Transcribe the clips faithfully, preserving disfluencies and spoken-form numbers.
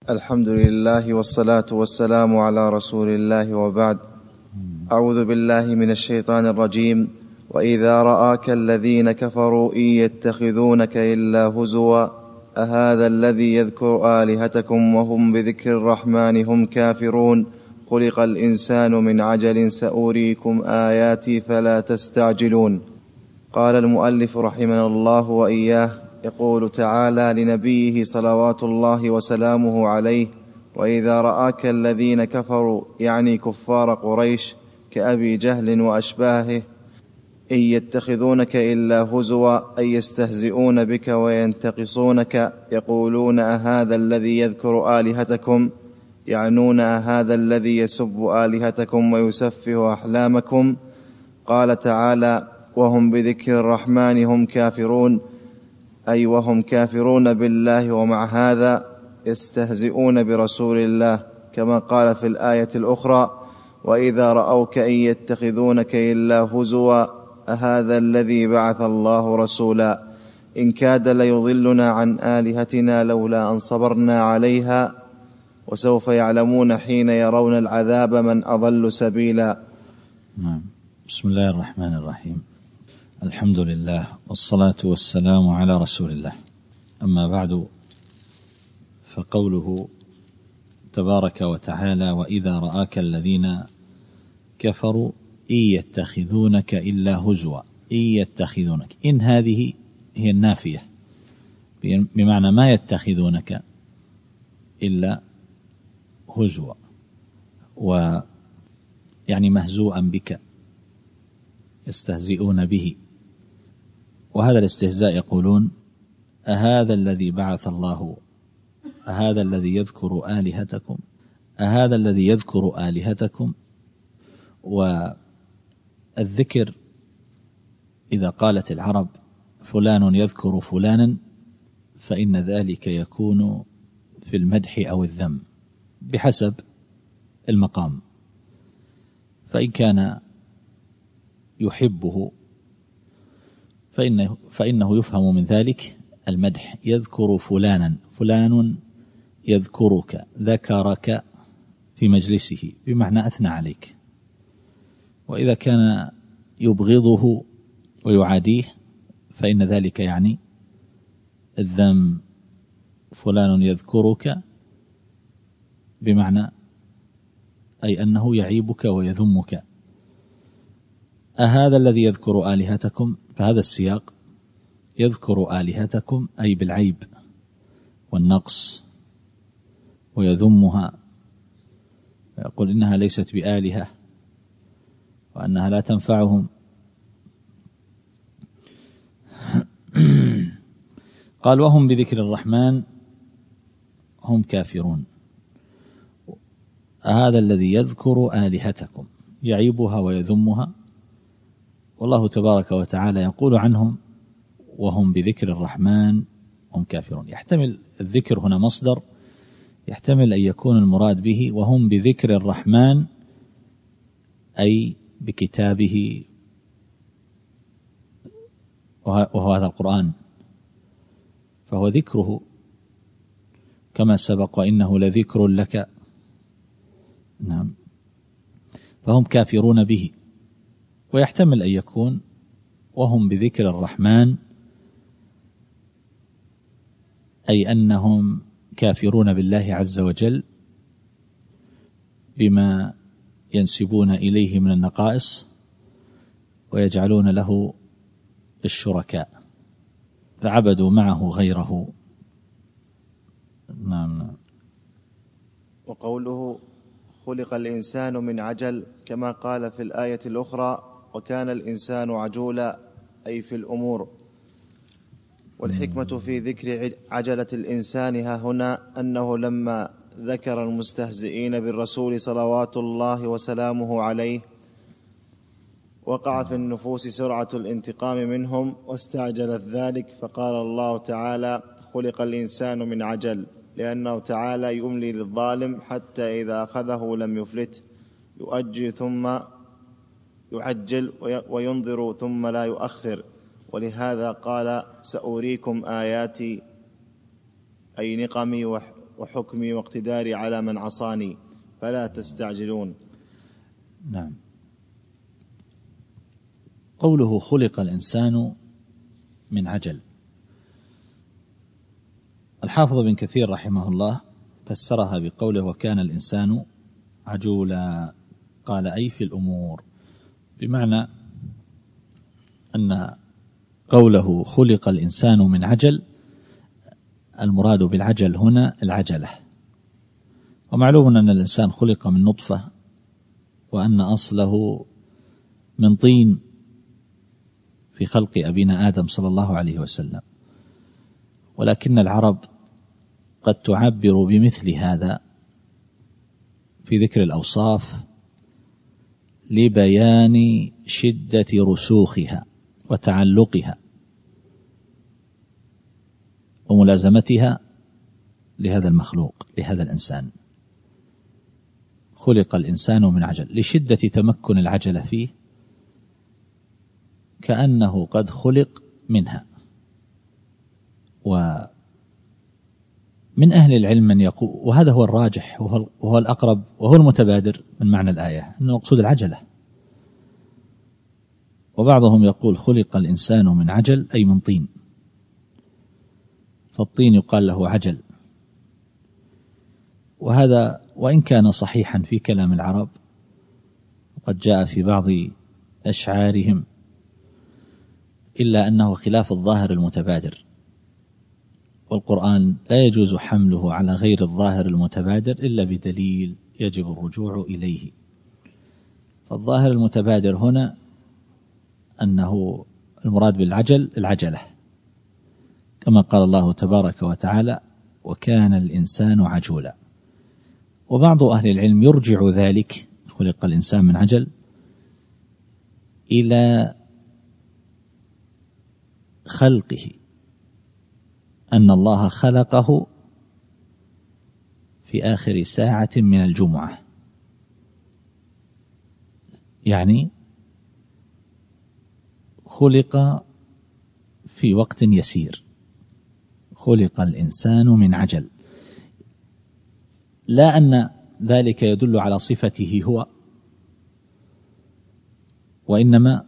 الحمد لله والصلاة والسلام على رسول الله، وبعد. أعوذ بالله من الشيطان الرجيم. وإذا رآك الذين كفروا إن يتخذونك إلا هزوا أهذا الذي يذكر آلهتكم وهم بذكر الرحمن هم كافرون خلق الإنسان من عجل سأريكم آياتي فلا تستعجلون. قال المؤلف رحمه الله وإياه، يقول تعالى لنبيه صلوات الله وسلامه عليه: وإذا رآك الذين كفروا، يعني كفار قريش كأبي جهل وأشباهه، إن يتخذونك إلا هزوا، أي يستهزئون بك وينتقصونك، يقولون أهذا الذي يذكر آلهتكم، يعنون أهذا الذي يسب آلهتكم ويسفه أحلامكم. قال تعالى: وهم بذكر الرحمن هم كافرون، أي وهم كافرون بالله، ومع هذا يستهزئون برسول الله، كما قال في الآية الأخرى: وإذا رأوك إن يتخذونك إلا هزوا أهذا الذي بعث الله رسولا إن كاد ليضلنا عن آلهتنا لولا أن صبرنا عليها وسوف يعلمون حين يرون العذاب من أضل سبيلا. بسم الله الرحمن الرحيم. الحمد لله والصلاة والسلام على رسول الله. أما بعد، فقوله تبارك وتعالى: وإذا رآك الذين كفروا إن يتخذونك إلا هزوا. إن يتخذونك، إن هذه هي النافية، بمعنى ما يتخذونك إلا هزوا، ويعني مهزوءا بك، يستهزئون به. وهذا الاستهزاء يقولون: أهذا الذي بعث الله، أهذا الذي يذكر آلهتكم، أهذا الذي يذكر آلهتكم. والذكر إذا قالت العرب فلان يذكر فلانا، فإن ذلك يكون في المدح أو الذم بحسب المقام. فإن كان يحبه فإنه, فإنه يفهم من ذلك المدح، يذكر فلانا، فلان يذكرك، ذكرك في مجلسه، بمعنى أثنى عليك. وإذا كان يبغضه ويعاديه فإن ذلك يعني الذم، فلان يذكرك بمعنى أي أنه يعيبك ويذمك. أهذا الذي يذكر آلهتكم، فهذا السياق يذكر آلهتكم أي بالعيب والنقص، ويذمها ويقول إنها ليست بآلهة وأنها لا تنفعهم. قال: وهم بذكر الرحمن هم كافرون. هذا الذي يذكر آلهتكم يعيبها ويذمها، والله تبارك وتعالى يقول عنهم: وهم بذكر الرحمن هم كافرون. يحتمل الذكر هنا مصدر، يحتمل أن يكون المراد به وهم بذكر الرحمن أي بكتابه، وهو هذا القرآن، فهو ذكره كما سبق: وإنه لذكر لك. نعم، فهم كافرون به. ويحتمل أن يكون وهم بذكر الرحمن أي أنهم كافرون بالله عز وجل بما ينسبون إليه من النقائص ويجعلون له الشركاء، فعبدوا معه غيره. نعم. وقوله: خلق الإنسان من عجل، كما قال في الآية الأخرى: وكان الإنسان عجولا، أي في الأمور. والحكمة في ذكر عجلة الإنسان ها هنا أنه لما ذكر المستهزئين بالرسول صلوات الله وسلامه عليه وقع في النفوس سرعة الانتقام منهم واستعجلت ذلك، فقال الله تعالى: خلق الإنسان من عجل، لأنه تعالى يملي للظالم حتى إذا أخذه لم يفلت، يؤجل ثم يعجل وينظر ثم لا يؤخر. ولهذا قال: سأريكم آياتي، أي نقمي وحكمي واقتداري على من عصاني فلا تستعجلون. نعم. قوله خلق الإنسان من عجل، الحافظ بن كثير رحمه الله فسرها بقوله وكان الإنسان عجولا، قال أي في الأمور، بمعنى أن قوله خلق الإنسان من عجل المراد بالعجل هنا العجلة. ومعلوم أن الإنسان خلق من نطفة وأن أصله من طين في خلق أبينا آدم صلى الله عليه وسلم، ولكن العرب قد تعبر بمثل هذا في ذكر الأوصاف لبيان شدة رسوخها وتعلقها وملازمتها لهذا المخلوق، لهذا الإنسان. خلق الإنسان من عجل لشدة تمكن العجلة فيه، كأنه قد خلق منها. ومن أهل العلم من يقول، وهذا هو الراجح وهو الأقرب وهو المتبادر من معنى الآية، أن المقصود العجلة. وبعضهم يقول خلق الإنسان من عجل أي من طين، فالطين يقال له عجل. وهذا وإن كان صحيحا في كلام العرب وقد جاء في بعض أشعارهم، إلا أنه خلاف الظاهر المتبادر، والقرآن لا يجوز حمله على غير الظاهر المتبادر إلا بدليل يجب الرجوع إليه. فالظاهر المتبادر هنا أنه المراد بالعجل العجلة، كما قال الله تبارك وتعالى وكان الإنسان عجولا. وبعض أهل العلم يرجع ذلك خلق الإنسان من عجل إلى خلقه، أن الله خلقه في آخر ساعة من الجمعة، يعني خلق في وقت يسير. خلق الإنسان من عجل، لا أن ذلك يدل على صفته هو، وإنما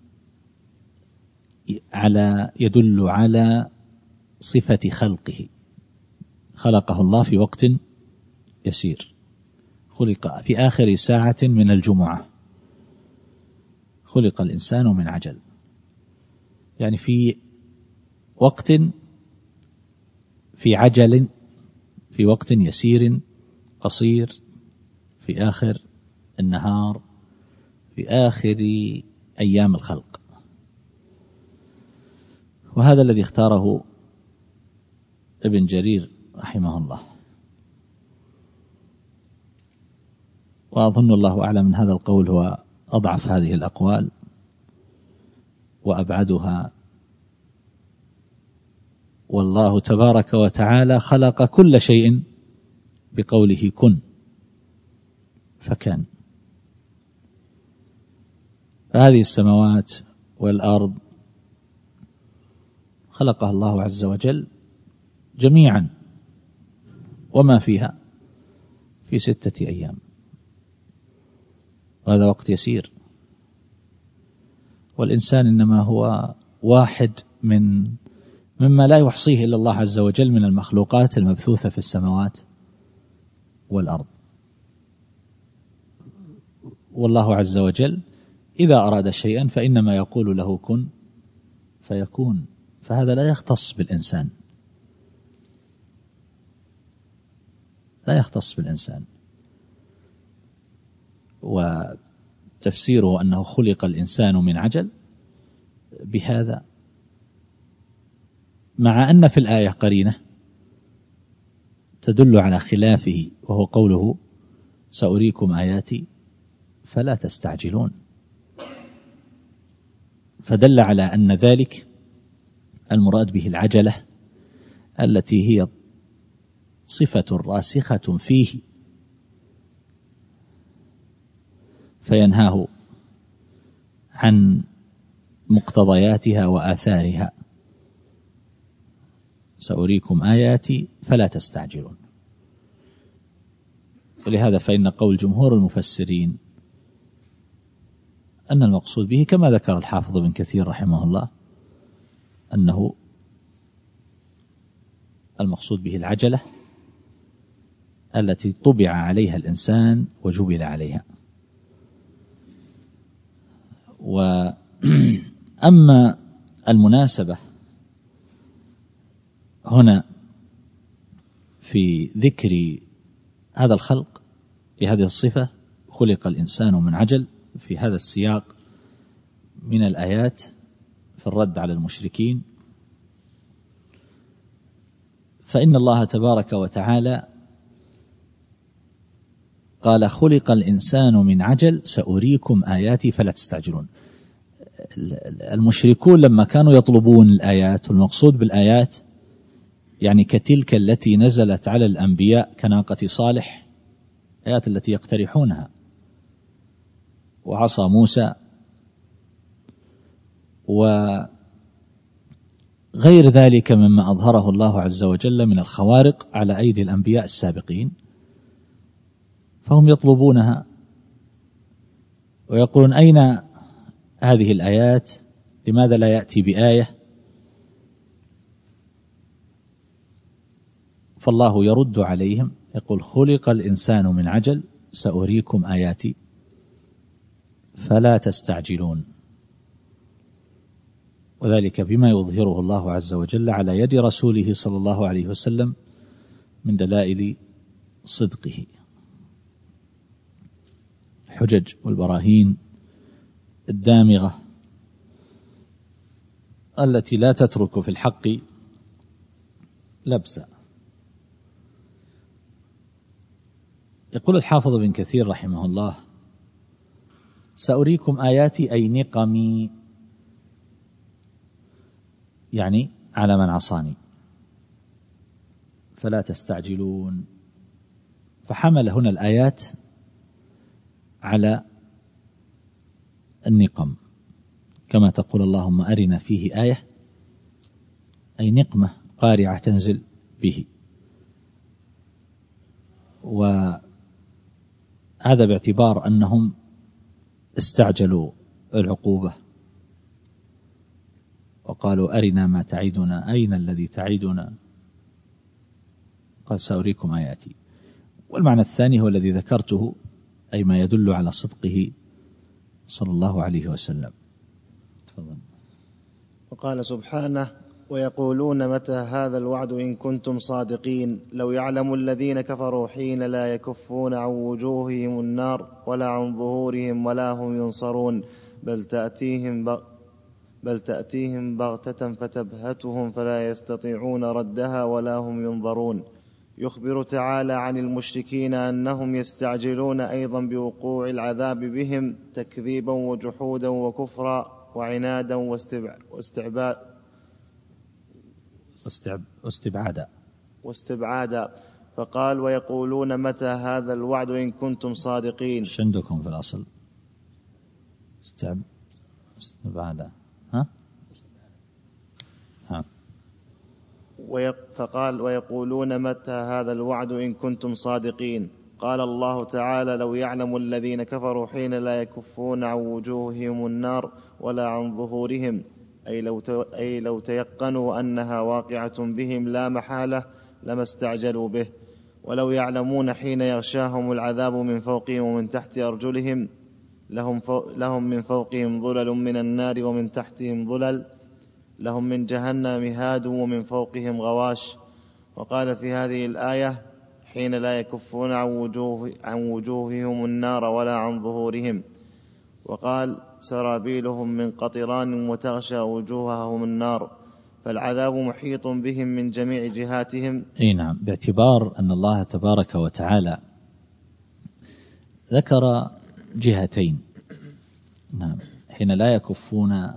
على يدل على صفة خلقه، خلقه الله في وقت يسير، خلق في آخر ساعة من الجمعة. خلق الإنسان من عجل يعني في وقت، في عجل، في وقت يسير قصير، في آخر النهار، في آخر أيام الخلق. وهذا الذي اختاره ابن جرير رحمه الله. وأظن الله أعلم من هذا القول هو أضعف هذه الأقوال وأبعدها. والله تبارك وتعالى خلق كل شيء بقوله كن فكان. فهذه السماوات والأرض خلقها الله عز وجل جميعا وما فيها في ستة أيام، وهذا وقت يسير. والإنسان إنما هو واحد من مما لا يحصيه إلا الله عز وجل من المخلوقات المبثوثة في السماوات والأرض. والله عز وجل إذا أراد شيئا فإنما يقول له كن فيكون، فهذا لا يختص بالإنسان، لا يختص بالإنسان. وتفسيره أنه خلق الإنسان من عجل بهذا، مع أن في الآية قرينة تدل على خلافه، وهو قوله سأريكم آياتي فلا تستعجلون، فدل على أن ذلك المراد به العجلة التي هي صفة راسخة فيه، فينهاه عن مقتضياتها وآثارها. سأريكم آياتي فلا تستعجلون. ولهذا فإن قول جمهور المفسرين أن المقصود به كما ذكر الحافظ ابن كثير رحمه الله أنه المقصود به العجلة التي طبع عليها الإنسان وجبل عليها. وأما المناسبة هنا في ذكر هذا الخلق بهذه الصفة، خلق الإنسان من عجل، في هذا السياق من الآيات في الرد على المشركين، فإن الله تبارك وتعالى قال خلق الإنسان من عجل سأريكم آياتي فلا تستعجلون. المشركون لما كانوا يطلبون الآيات، والمقصود بالآيات يعني كتلك التي نزلت على الأنبياء كناقة صالح، آيات التي يقترحونها، وعصا موسى وغير ذلك مما أظهره الله عز وجل من الخوارق على أيدي الأنبياء السابقين، فهم يطلبونها ويقولون أين هذه الآيات؟ لماذا لا يأتي بآية؟ فالله يرد عليهم يقول خلق الإنسان من عجل سأريكم آياتي فلا تستعجلون، وذلك بما يظهره الله عز وجل على يد رسوله صلى الله عليه وسلم من دلائل صدقه، الحجج والبراهين الدامغة التي لا تترك في الحق لبسا. يقول الحافظ بن كثير رحمه الله سأريكم آياتي أي نقمي، يعني على من عصاني، فلا تستعجلون. فحمل هنا الآيات على النقم، كما تقول اللهم أرنا فيه آية، أي نقمة قارعة تنزل به. وهذا باعتبار أنهم استعجلوا العقوبة وقالوا أرنا ما تعيدنا، أين الذي تعيدنا؟ قال سأريكم آياتي. والمعنى الثاني هو الذي ذكرته، أي ما يدل على صدقه صلى الله عليه وسلم. تفضل. وقال سبحانه ويقولون متى هذا الوعد إن كنتم صادقين لو يعلم الذين كفروا حين لا يكفون عن وجوههم النار ولا عن ظهورهم ولا هم ينصرون بل تأتيهم بغ بل تأتيهم بغتة فتبهتهم فلا يستطيعون ردها ولا هم ينظرون. يخبر تعالى عن المشركين أنهم يستعجلون أيضا بوقوع العذاب بهم تكذيبا وجحودا وكفرا وعنادا واستعباد واستبعادا واستبعادا فقال ويقولون متى هذا الوعد إن كنتم صادقين. ايش عندكم في الأصل؟ استبعادا ها؟ ها. فقال ويقولون متى هذا الوعد إن كنتم صادقين. قال الله تعالى لو يعلم الذين كفروا حين لا يكفون عن وجوههم النار ولا عن ظهورهم، أي لو, أي لو تيقنوا أنها واقعة بهم لا محالة لما استعجلوا به. ولو يعلمون حين يغشاهم العذاب من فوقهم ومن تحت أرجلهم، لهم, لهم من فوقهم ظلل من النار ومن تحتهم ظلل، لهم من جهنم مهاد ومن فوقهم غواش. وقال في هذه الآية حين لا يكفون عن, وجوه عن وجوههم النار ولا عن ظهورهم. وقال سرابيلهم من قطران وتغشى وجوههم النار، فالعذاب محيط بهم من جميع جهاتهم. اي نعم، باعتبار أن الله تبارك وتعالى ذكر جهتين. نعم، حين لا يكفون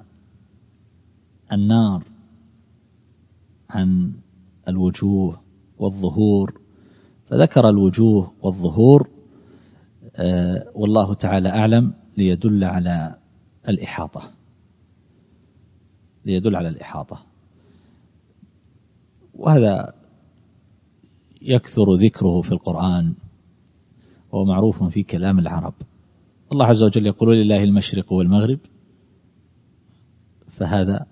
النار عن الوجوه والظهور، فذكر الوجوه والظهور آه والله تعالى أعلم ليدل على الإحاطة ليدل على الإحاطة وهذا يكثر ذكره في القرآن، وهو معروف في كلام العرب. الله عز وجل يقول لله المشرق والمغرب، فهذا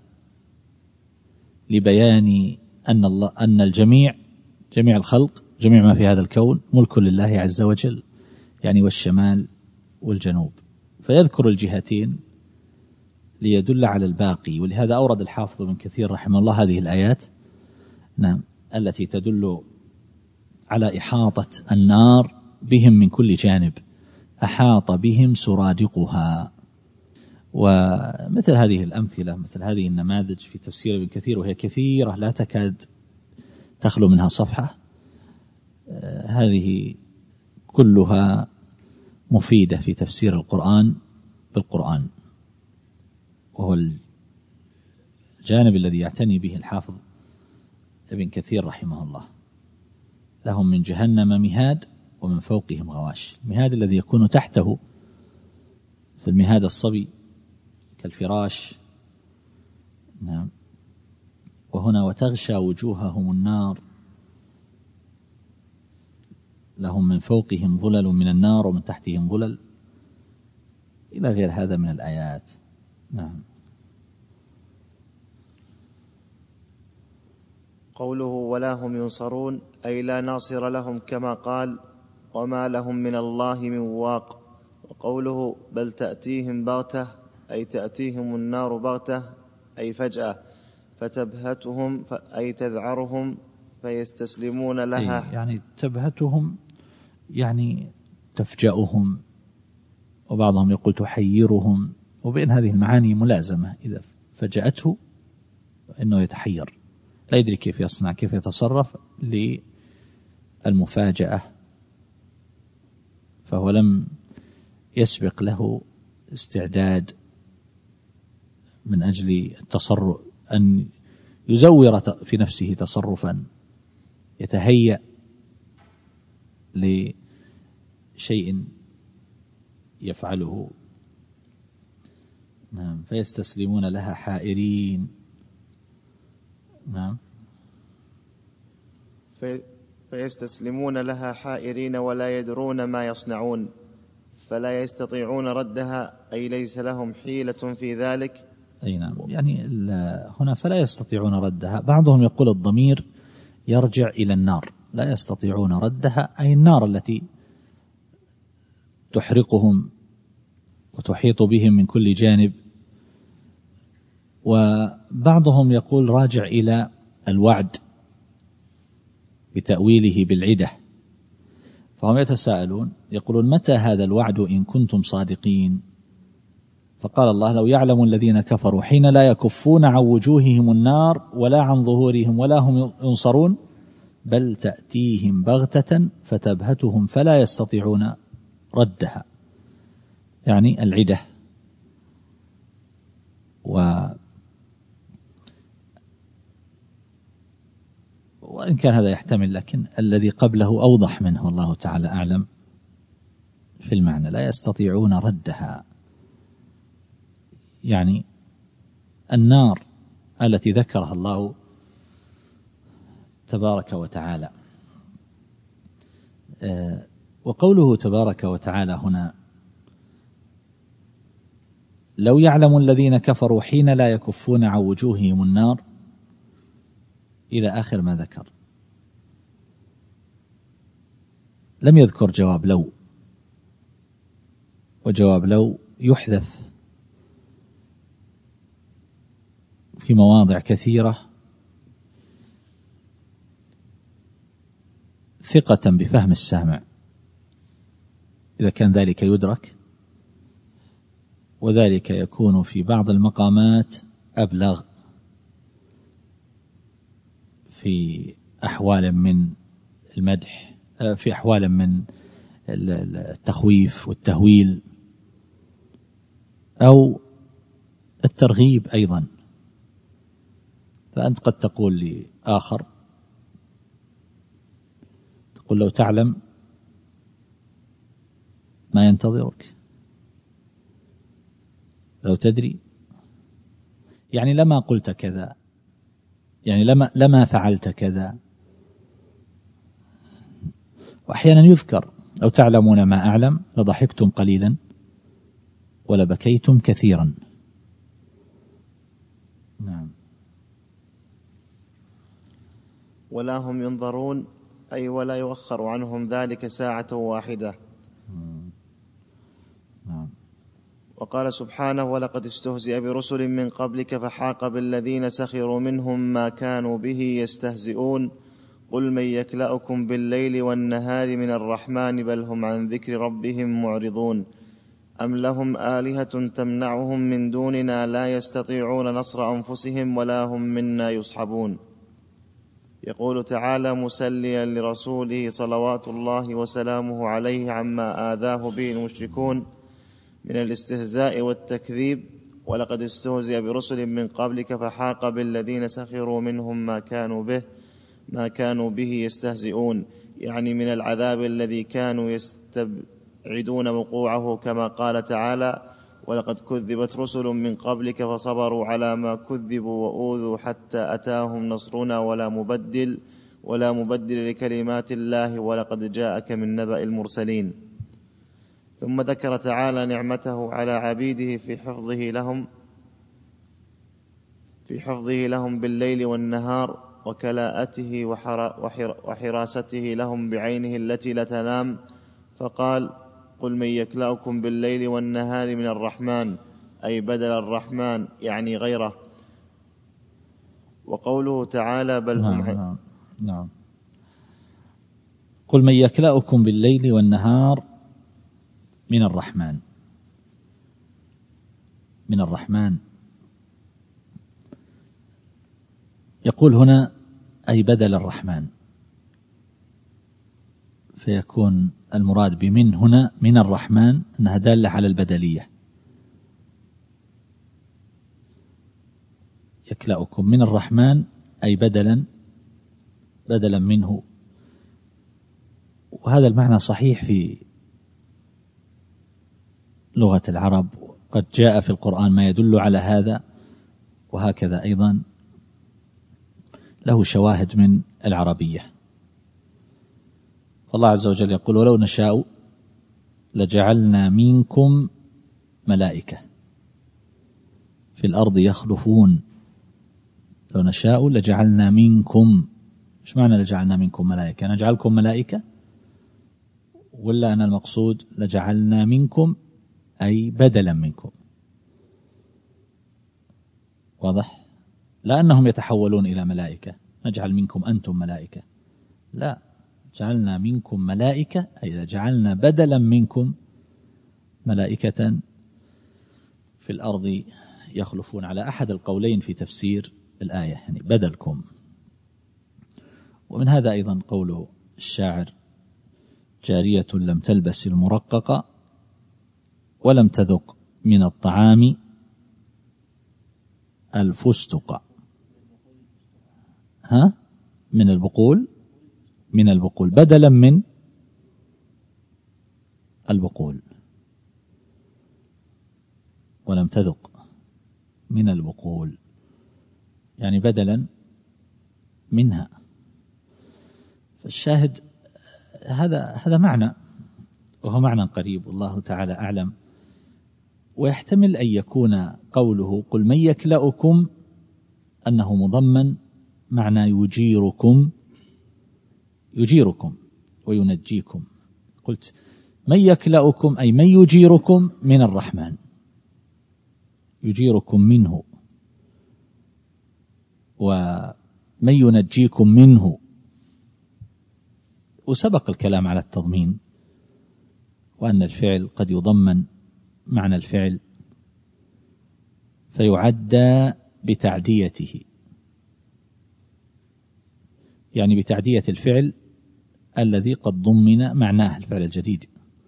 لبيان أن الله أن الجميع جميع الخلق جميع ما في هذا الكون ملك لله عز وجل، يعني والشمال والجنوب، فيذكر الجهتين ليدل على الباقي. ولهذا أورد الحافظ ابن كثير رحمه الله هذه الآيات نعم التي تدل على إحاطة النار بهم من كل جانب، أحاط بهم سرادقها. ومثل هذه الأمثلة مثل هذه النماذج في تفسير ابن كثير، وهي كثيرة لا تكاد تخلو منها صفحة، هذه كلها مفيدة في تفسير القرآن بالقرآن، وهو الجانب الذي يعتني به الحافظ ابن كثير رحمه الله. لهم من جهنم مهاد ومن فوقهم غواش. المهاد الذي يكون تحته مثل مهاد الصبي كالفراش نعم. وهنا وتغشى وجوههم النار، لهم من فوقهم ظلل من النار ومن تحتهم ظلل، إلى غير هذا من الآيات نعم. قوله ولا هم ينصرون أي لا ناصر لهم، كما قال وما لهم من الله من واق. وقوله بل تأتيهم بغتة أي تأتيهم النار بغتة أي فجأة، فتبهتهم أي تذعرهم فيستسلمون لها، يعني تبهتهم يعني تفجأهم، وبعضهم يقول تحيرهم، وبين هذه المعاني ملازمة. إذا فجأته إنه يتحير لا يدري كيف يصنع كيف يتصرف للمفاجأة، فهو لم يسبق له استعداد من أجل التصرف أن يزور في نفسه تصرفا يتهيأ لشيء يفعله نعم. فيستسلمون لها حائرين نعم. في فيستسلمون لها حائرين ولا يدرون ما يصنعون، فلا يستطيعون ردها أي ليس لهم حيلة في ذلك. أي نعم، يعني هنا فلا يستطيعون ردها. بعضهم يقول الضمير يرجع إلى النار، لا يستطيعون ردها أي النار التي تحرقهم وتحيط بهم من كل جانب. وبعضهم يقول راجع إلى الوعد بتأويله بالعدة، فهم يتساءلون يقولون متى هذا الوعد إن كنتم صادقين؟ فقال الله لو يعلم الذين كفروا حين لا يكفون عن وجوههم النار ولا عن ظهورهم ولا هم ينصرون بل تأتيهم بغتة فتبهتهم فلا يستطيعون ردها، يعني العدة. و وإن كان هذا يحتمل، لكن الذي قبله أوضح منه الله تعالى أعلم في المعنى. لا يستطيعون ردها يعني النار التي ذكرها الله تبارك وتعالى. وقوله تبارك وتعالى هنا لو يعلم الذين كفروا حين لا يكفون عن وجوههم النار إلى آخر ما ذكر، لم يذكر جواب لو، وجواب لو يحذف في مواضع كثيرة ثقة بفهم السامع إذا كان ذلك يدرك، وذلك يكون في بعض المقامات أبلغ في أحوال من المدح، في أحوال من التخويف والتهويل أو الترغيب أيضا. فأنت قد تقول لآخر تقول لو تعلم ما ينتظرك، لو تدري يعني لما قلت كذا، يعني لما لما فعلت كذا. وأحيانا يذكر لو تعلمون ما أعلم لضحكتم قليلا ولبكيتم كثيرا. نعم. ولا هم ينظرون أي ولا يؤخر عنهم ذلك ساعة واحدة. نعم. وقال سبحانه: ولقد استهزئ برسل من قبلك فحاق بالذين سخروا منهم ما كانوا به يستهزئون قل من يكلأكم بالليل والنهار من الرحمن بل هم عن ذكر ربهم معرضون أم لهم آلهة تمنعهم من دوننا لا يستطيعون نصر أنفسهم ولا هم منا يصحبون. يقول تعالى مسليا لرسوله صلوات الله وسلامه عليه عما آذاه به المشركون من الاستهزاء والتكذيب: ولقد استهزئ برسل من قبلك فحاق بالذين سخروا منهم ما كانوا به ما كانوا به يستهزئون، يعني من العذاب الذي كانوا يستبعدون وقوعه، كما قال تعالى: ولقد كذبت رسل من قبلك فصبروا على ما كذبوا وأوذوا حتى أتاهم نصرنا ولا مبدل ولا مبدل لكلمات الله ولقد جاءك من نبأ المرسلين. ثم ذكر تعالى نعمته على عبيده في حفظه لهم في حفظه لهم بالليل والنهار وكلاءته وحراسته لهم بعينه التي لا تنام، فقال: قل من يكلأكم بالليل والنهار من الرحمن، أي بدل الرحمن يعني غيره. وقوله تعالى: بل هم نعم, نعم, نعم. قل من يكلأكم بالليل والنهار من الرحمن. من الرحمن يقول هنا أي بدل الرحمن، فيكون المراد بمن هنا من الرحمن أنها دالة على البدلية. يكلأكم من الرحمن أي بدلا بدلا منه، وهذا المعنى صحيح في لغة العرب، قد جاء في القرآن ما يدل على هذا، وهكذا أيضا له شواهد من العربية. الله عز وجل يقول: ولو نشاء لجعلنا منكم ملائكة في الأرض يخلفون. لو نشاء لجعلنا منكم، ايش معنى لجعلنا منكم ملائكة؟ نجعلكم ملائكة ولا أن المقصود لجعلنا منكم أي بدلا منكم؟ واضح؟ لا أنهم يتحولون إلى ملائكة، نجعل منكم أنتم ملائكة، لا، جعلنا منكم ملائكة أي جعلنا بدلا منكم ملائكة في الأرض يخلفون، على أحد القولين في تفسير الآية، يعني بدلكم. ومن هذا أيضا قول الشاعر: جارية لم تلبس المرقق ولم تذق من الطعام الفستق. ها؟ من البقول من البقول بدلا من البقول، ولم تذق من البقول يعني بدلا منها. فالشاهد هذا هذا معنى، وهو معنى قريب والله تعالى أعلم. ويحتمل أن يكون قوله قل من يكلأكم أنه مضمن معنى يجيركم يجيركم وينجيكم. قلت من يكلأكم أي من يجيركم من الرحمن، يجيركم منه، ومن ينجيكم منه. وسبق الكلام على التضمين، وأن الفعل قد يضمن معنى الفعل فيعدى بتعديته، يعني بتعدية الفعل الذي قد ضمن معناه الفعل الجديد.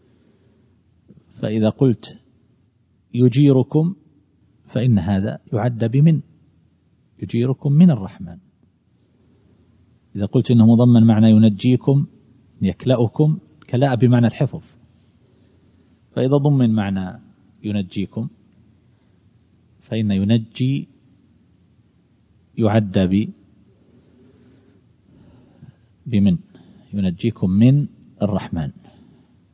فإذا قلت يجيركم فإن هذا يعدى بمن، يجيركم من الرحمن. إذا قلت إنه مضمن معنى ينجيكم يكلأكم، كلاء بمعنى الحفظ، فإذا ضمن معنى ينجيكم فإن ينجي يعدى ب بمن، ينجيكم من الرحمن.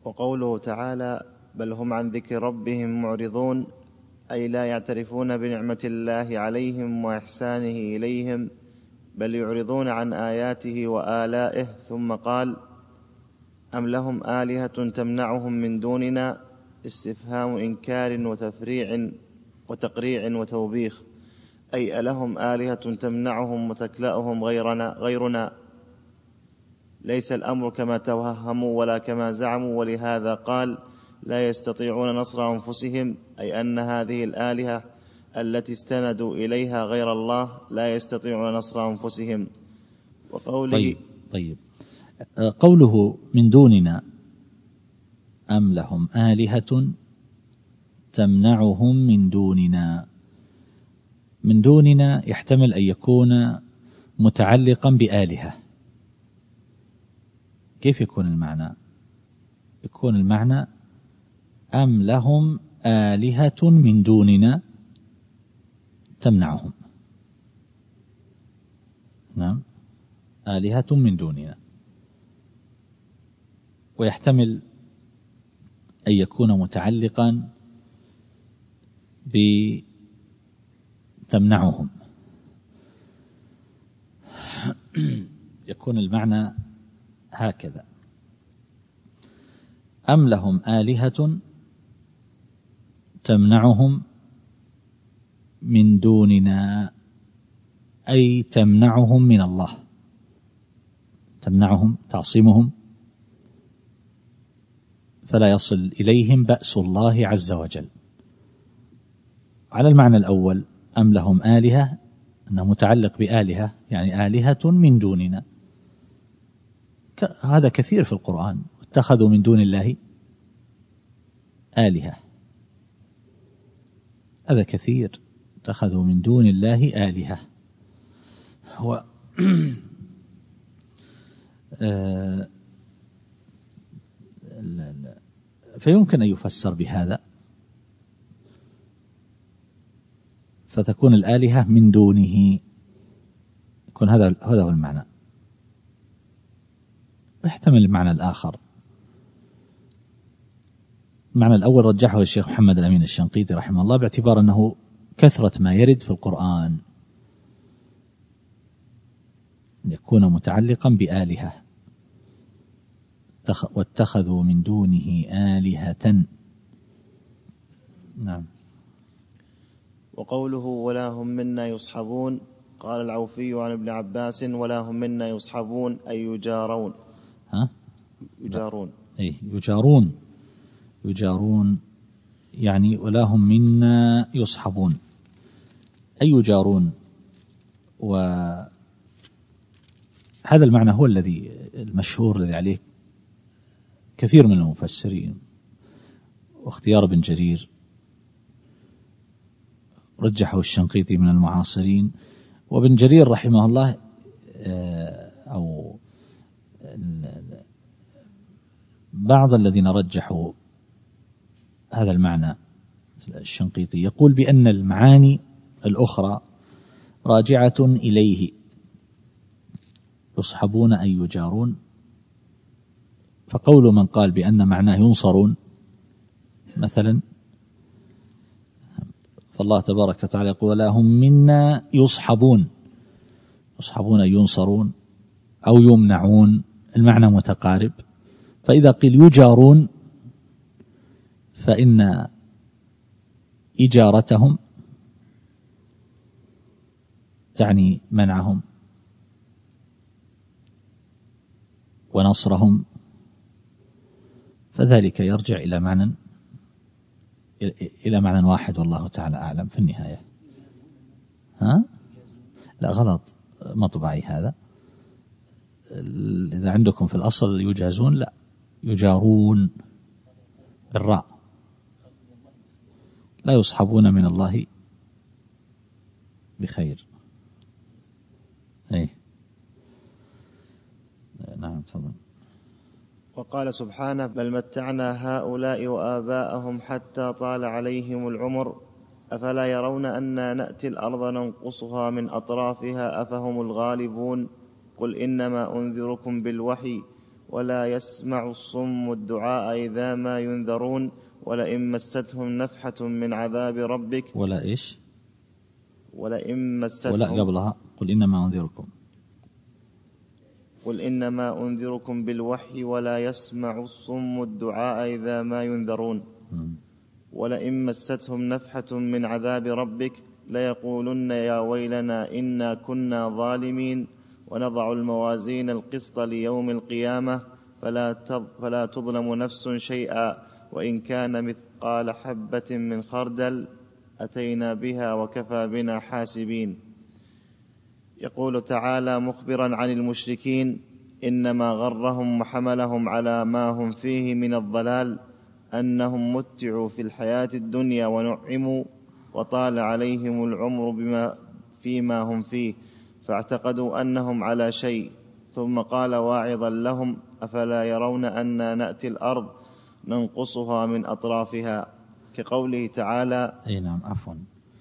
وقوله تعالى بل هم عن ذكر ربهم معرضون، أي لا يعترفون بنعمة الله عليهم وإحسانه إليهم، بل يعرضون عن آياته وآلائه. ثم قال أم لهم آلهة تمنعهم من دوننا، استفهام إنكار وتفريع وتقريع وتوبيخ، أي ألهم آلهة تمنعهم وتكلأهم غيرنا, غيرنا ليس الأمر كما توهموا ولا كما زعموا. ولهذا قال لا يستطيعون نصر أنفسهم، أي أن هذه الآلهة التي استندوا إليها غير الله لا يستطيعون نصر أنفسهم. وقوله طيب, طيب قوله من دوننا أم لهم آلهة تمنعهم من دوننا، من دوننا يحتمل أن يكون متعلقا بآلهة. كيف يكون المعنى؟ يكون المعنى أم لهم آلهة من دوننا تمنعهم. نعم، آلهة من دوننا. ويحتمل أن يكون متعلقا بتمنعهم. يكون المعنى هكذا: أم لهم آلهة تمنعهم من دوننا، أي تمنعهم من الله، تمنعهم تعصمهم فلا يصل إليهم بأس الله عز وجل. على المعنى الأول أم لهم آلهة أنه متعلق بآلهة، يعني آلهة من دوننا، هذا كثير في القرآن، اتخذوا من دون الله آلهة، هذا كثير، اتخذوا من دون الله آلهة. هو آه فيمكن أن يفسر بهذا، فتكون الآلهة من دونه، يكون هذا هذا هو المعنى. يحتمل المعنى الآخر. المعنى الأول رجحه الشيخ محمد الأمين الشنقيطي رحمه الله باعتبار أنه كثرة ما يرد في القرآن يكون متعلقا بآلهة، واتخذوا من دونه آلهة. نعم. وقوله ولا هم منا يصحبون، قال العوفي عن ابن عباس ولا هم منا يصحبون أي يجارون. ها؟ يجارون. أي يجارون، يجارون يعني ولا هم منا يصحبون أي يجارون. وهذا المعنى هو الذي المشهور الذي عليه كثير من المفسرين، واختيار ابن جرير رجحه الشنقيطي من المعاصرين. وابن جرير رحمه الله أو بعض الذين رجحوا هذا المعنى الشنقيطي يقول بأن المعاني الأخرى راجعة إليه، يصحبون أي يجارون. فقول من قال بأن معناه ينصرون مثلا، فالله تبارك وتعالى يقول ولا هم منا يصحبون، يصحبون أي ينصرون أو يمنعون، المعنى متقارب. فإذا قيل يجارون فإن إجارتهم تعني منعهم ونصرهم، فذلك يرجع إلى معنى إلى معنى واحد، والله تعالى أعلم في النهاية. ها؟ لا غلط، مطبعي هذا. إذا عندكم في الأصل يجازون، لا يجارون بالراء، لا يصحبون من الله بخير. أي نعم تفضل. وقال سبحانه بل متعنا هؤلاء وآباءهم حتى طال عليهم العمر أفلا يرون أنا نأتي الأرض ننقصها من أطرافها أفهم الغالبون قل إنما أنذركم بالوحي ولا يسمع الصم الدعاء إذا ما ينذرون ولئن مستهم نفحة من عذاب ربك ولا إيش ولئن مستهم ولا قبلها قل إنما أنذركم قل إنما أنذركم بالوحي ولا يسمع الصم الدعاء إذا ما ينذرون ولئن مستهم نفحة من عذاب ربك ليقولن يا ويلنا إنا كنا ظالمين ونضع الموازين القسط ليوم القيامة فلا فلا تظلم نفس شيئا وإن كان مثقال حبة من خردل أتينا بها وكفى بنا حاسبين. يقول تعالى مخبرا عن المشركين إنما غرهم وحملهم على ما هم فيه من الضلال أنهم متعوا في الحياة الدنيا ونعموا وطال عليهم العمر بما فيما هم فيه فاعتقدوا أنهم على شيء، ثم قال واعظا لهم أفلا يرون أنا نأتي الأرض ننقصها من أطرافها كقوله تعالى. أي نعم عفوا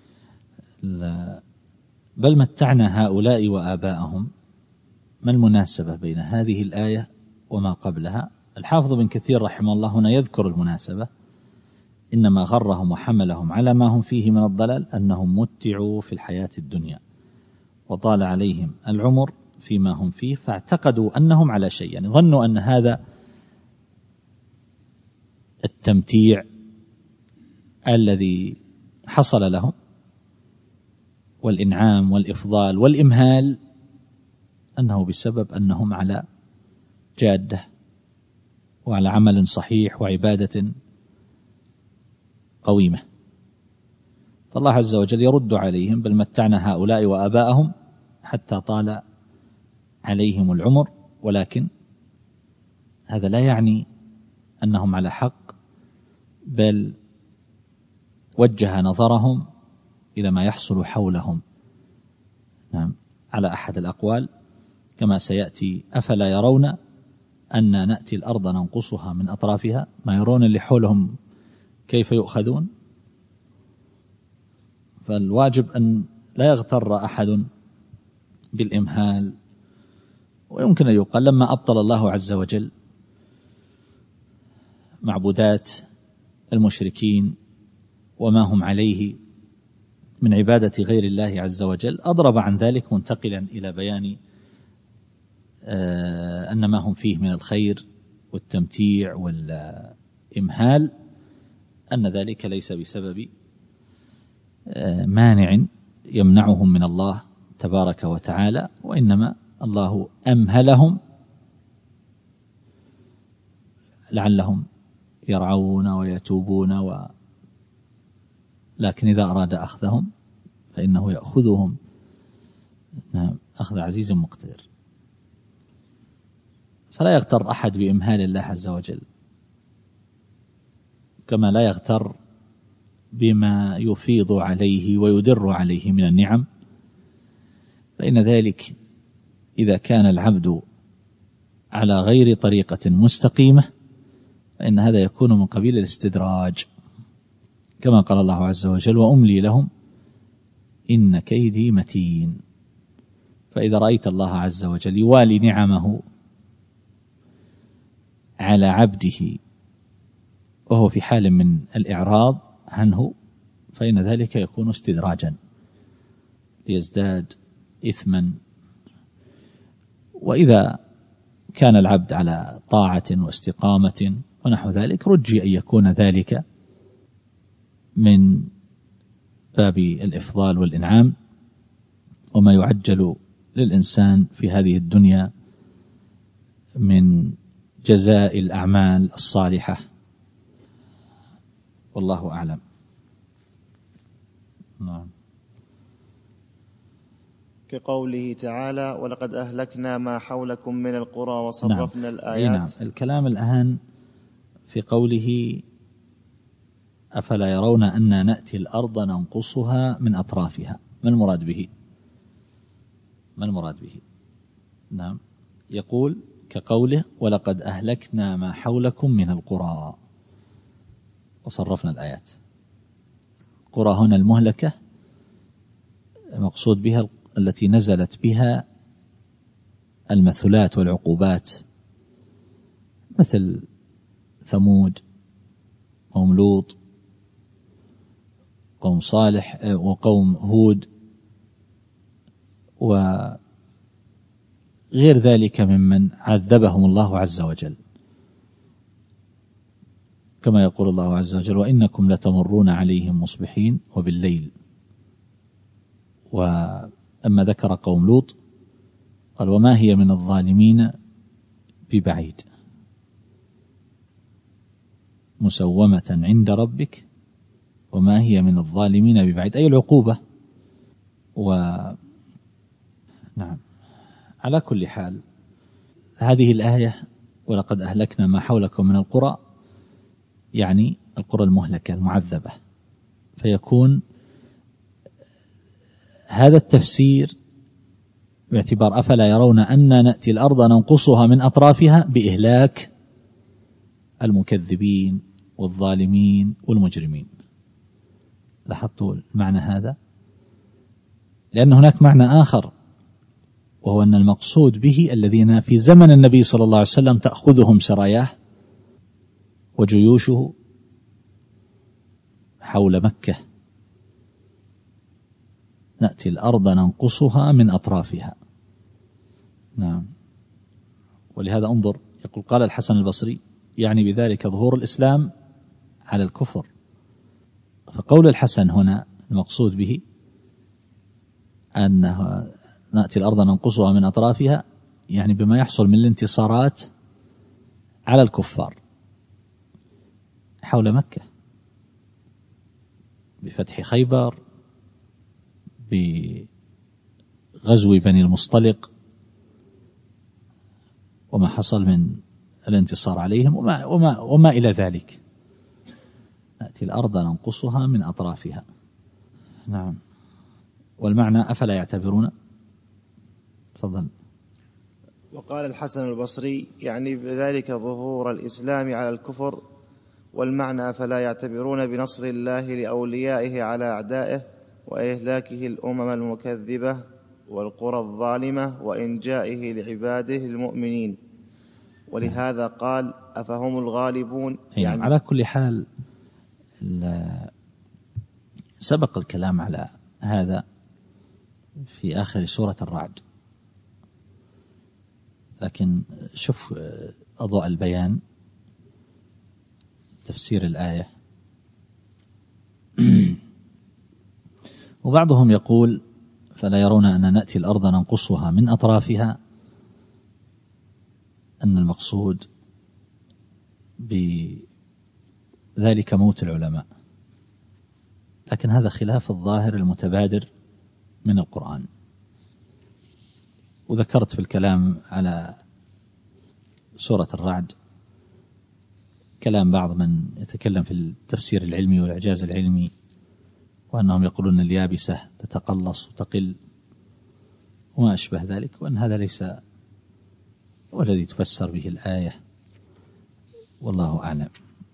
بل متعنا هؤلاء وآباءهم. ما المناسبة بين هذه الآية وما قبلها؟ الحافظ بن كثير رحمه الله هنا يذكر المناسبة، إنما غرهم وحملهم على ما هم فيه من الضلال أنهم متعوا في الحياة الدنيا وطال عليهم العمر فيما هم فيه فاعتقدوا أنهم على شيء، يعني ظنوا أن هذا التمتيع الذي حصل لهم والإنعام والإفضال والإمهال أنه بسبب أنهم على جادة وعلى عمل صحيح وعبادة قويمة. فالله عز وجل يرد عليهم بل متعنا هؤلاء وآباءهم حتى طال عليهم العمر، ولكن هذا لا يعني أنهم على حق، بل وجه نظرهم إلى ما يحصل حولهم. نعم على أحد الأقوال كما سيأتي أفلا يرون أن نأتي الأرض ننقصها من أطرافها، ما يرون اللي حولهم كيف يؤخذون. فالواجب أن لا يغتر أحد بالإمهال. ويمكن أن يقال لما أبطل الله عز وجل معبودات المشركين وما هم عليه من عبادة غير الله عز وجل أضرب عن ذلك منتقلا إلى بيان أن ما هم فيه من الخير والتمتيع والإمهال أن ذلك ليس بسبب مانع يمنعهم من الله تبارك وتعالى، وإنما الله أمهلهم لعلهم يرعون ويتوبون و... لكن إذا أراد أخذهم فإنه يأخذهم أخذ عزيز مقتدر. فلا يغتر أحد بإمهال الله عز وجل، كما لا يغتر بما يفيض عليه ويدر عليه من النعم، فإن ذلك إذا كان العبد على غير طريقة مستقيمة فإن هذا يكون من قبيل الاستدراج، كما قال الله عز وجل وأملي لهم إن كيدي متين. فإذا رأيت الله عز وجل يوالي نعمه على عبده وهو في حال من الإعراض عنه فإن ذلك يكون استدراجا ليزداد إثما. وإذا كان العبد على طاعة واستقامة ونحو ذلك رجي أن يكون ذلك من باب الإفضال والإنعام وما يعجل للإنسان في هذه الدنيا من جزاء الأعمال الصالحة، والله أعلم. نعم. كقوله تعالى ولقد أهلكنا ما حولكم من القرى وصرفنا نعم. الآيات. نعم. الكلام الآن في قوله أفلا يرون أن نأتي الأرض ننقصها من أطرافها، ما المراد به؟ ما المراد به؟ نعم يقول كقوله ولقد أهلكنا ما حولكم من القرى وصرفنا الآيات. قرى هنا المهلكة مقصود بها التي نزلت بها المثلات والعقوبات مثل ثمود، قوم لوط، قوم صالح وقوم هود وغير ذلك ممن عذبهم الله عز وجل، كما يقول الله عز وجل: وإنكم لتمرون عليهم مصبحين وبالليل. وأما ذكر قوم لوط قال: وما هي من الظالمين ببعيد مسومة عند ربك وما هي من الظالمين ببعيد، أي العقوبة. و نعم، على كل حال هذه الآية ولقد أهلكنا ما حولكم من القرى يعني القرى المهلكة المعذبة، فيكون هذا التفسير باعتبار أفلا يرون أنا نأتي الأرض ننقصها من أطرافها بإهلاك المكذبين والظالمين والمجرمين. لاحظتوا المعنى هذا؟ لأن هناك معنى آخر، وهو أن المقصود به الذين في زمن النبي صلى الله عليه وسلم تأخذهم سراياه وجيوشه حول مكة، نأتي الأرض ننقصها من أطرافها. نعم. ولهذا انظر، يقول قال الحسن البصري يعني بذلك ظهور الإسلام على الكفر. فقول الحسن هنا المقصود به أنه نأتي الأرض ننقصها من أطرافها، يعني بما يحصل من الانتصارات على الكفار حول مكة، بفتح خيبر، بغزو بني المصطلق، وما حصل من الانتصار عليهم وما, وما, وما إلى ذلك. نأتي الأرض ننقصها من أطرافها. نعم. والمعنى أفلا يعتبرون. تفضل. وقال الحسن البصري يعني بذلك ظهور الإسلام على الكفر، والمعنى فلا يعتبرون بنصر الله لأوليائه على أعدائه وإهلاكه الأمم المكذبة والقرى الظالمة وإنجائه لعباده المؤمنين. ولهذا قال أفهم الغالبون. يعني على كل حال سبق الكلام على هذا في آخر سورة الرعد، لكن شوف أضواء البيان تفسير الآية. وبعضهم يقول فلا يرون أن نأتي الأرض ننقصها من أطرافها، أن المقصود بذلك موت العلماء، لكن هذا خلاف الظاهر المتبادر من القرآن. وذكرت في الكلام على سورة الرعد كلام بعض من يتكلم في التفسير العلمي والإعجاز العلمي، وأنهم يقولون اليابسة تتقلص وتقل وما أشبه ذلك، وأن هذا ليس والذي تفسر به الآية، والله أعلم.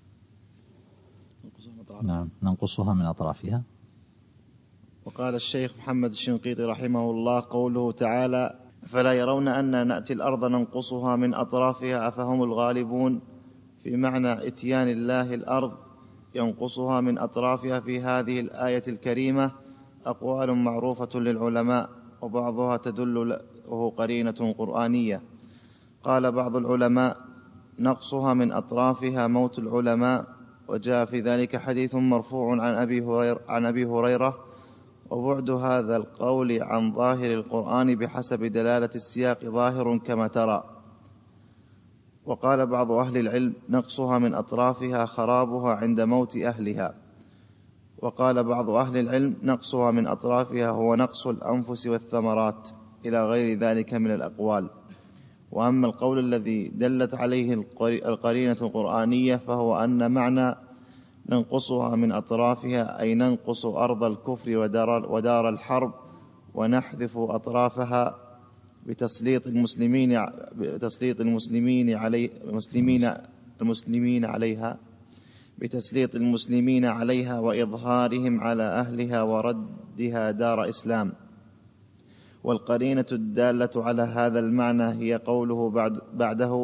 نعم، ننقصها من أطرافها. وقال الشيخ محمد الشنقيطي رحمه الله قوله تعالى فلا يرون أن نأتي الأرض ننقصها من أطرافها أفهم الغالبون، في معنى إتيان الله الأرض ينقصها من أطرافها في هذه الآية الكريمة أقوال معروفة للعلماء، وبعضها تدل له قرينة قرآنية. قال بعض العلماء نقصها من أطرافها موت العلماء، وجاء في ذلك حديث مرفوع عن أبي هريرة, عن أبي هريرة وبعد هذا القول عن ظاهر القرآن بحسب دلالة السياق ظاهر كما ترى. وقال بعض أهل العلم نقصها من أطرافها خرابها عند موت أهلها. وقال بعض أهل العلم نقصها من أطرافها هو نقص الأنفس والثمرات، إلى غير ذلك من الأقوال. وأما القول الذي دلت عليه القرينة القرآنية فهو أن معنى ننقصها من أطرافها أي ننقص أرض الكفر ودار, ودار الحرب ونحذف أطرافها بتسليط المسلمين بتسليط المسلمين علي المسلمين المسلمين عليها بتسليط المسلمين عليها وإظهارهم على أهلها وردها دار إسلام. والقرينة الدالة على هذا المعنى هي قوله بعد بعده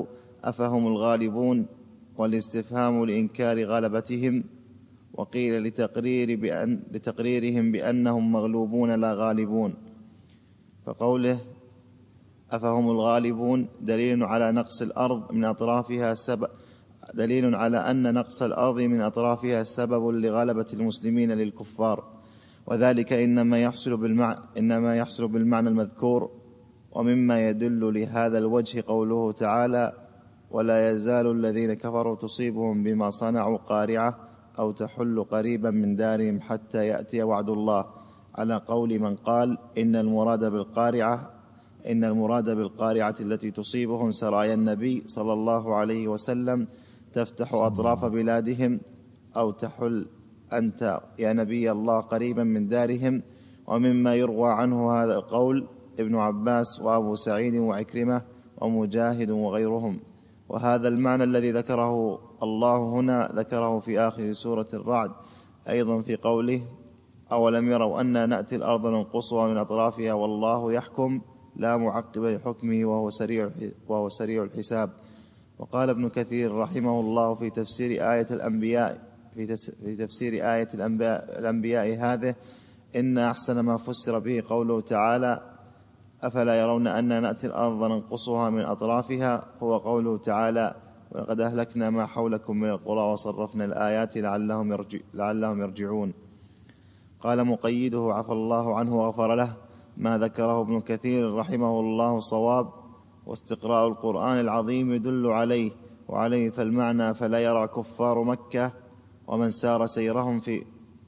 أفهم الغالبون، والاستفهام لإنكار غلبتهم، وقيل لتقرير بأن لتقريرهم بأنهم مغلوبون لا غالبون. فقوله أفهم الغالبون دليل على نقص الأرض من أطرافها سبب دليل على أن نقص الأرض من أطرافها سبب لغلبة المسلمين للكفار، وذلك إنما يحصل بالمعنى, إنما يحصل بالمعنى المذكور. ومما يدل لهذا الوجه قوله تعالى ولا يزال الذين كفروا تصيبهم بما صنعوا قارعة أو تحل قريبا من دارهم حتى يأتي وعد الله، على قول من قال إن المراد بالقارعة إن المراد بالقارعة التي تصيبهم سرايا النبي صلى الله عليه وسلم تفتح أطراف بلادهم، أو تحل أنت يا نبي الله قريبا من دارهم. ومما يروى عنه هذا القول ابن عباس وأبو سعيد وعكرمة ومجاهد وغيرهم. وهذا المعنى الذي ذكره الله هنا ذكره في آخر سورة الرعد أيضا في قوله أولم يروا أن نأتي الأرض ننقصها من أطرافها والله يحكم لا معقب لحكمه وهو سريع وهو سريع الحساب. وقال ابن كثير رحمه الله في تفسير آية الأنبياء في, في تفسير آية الأنبياء, الأنبياء هذه إن أحسن ما فسر به قوله تعالى أفلا يرون أن نأتي الأرض ننقصها من أطرافها، هو قوله تعالى ولقد أهلكنا ما حولكم من القرى وصرفنا الآيات لعلهم, يرجع لعلهم يرجعون. قال مقيده عفى الله عنه وغفر له ما ذكره ابن كثير رحمه الله صواب، واستقراء القرآن العظيم يدل عليه وعليه فالمعنى فلا يرى كفار مكة ومن سار سيرهم في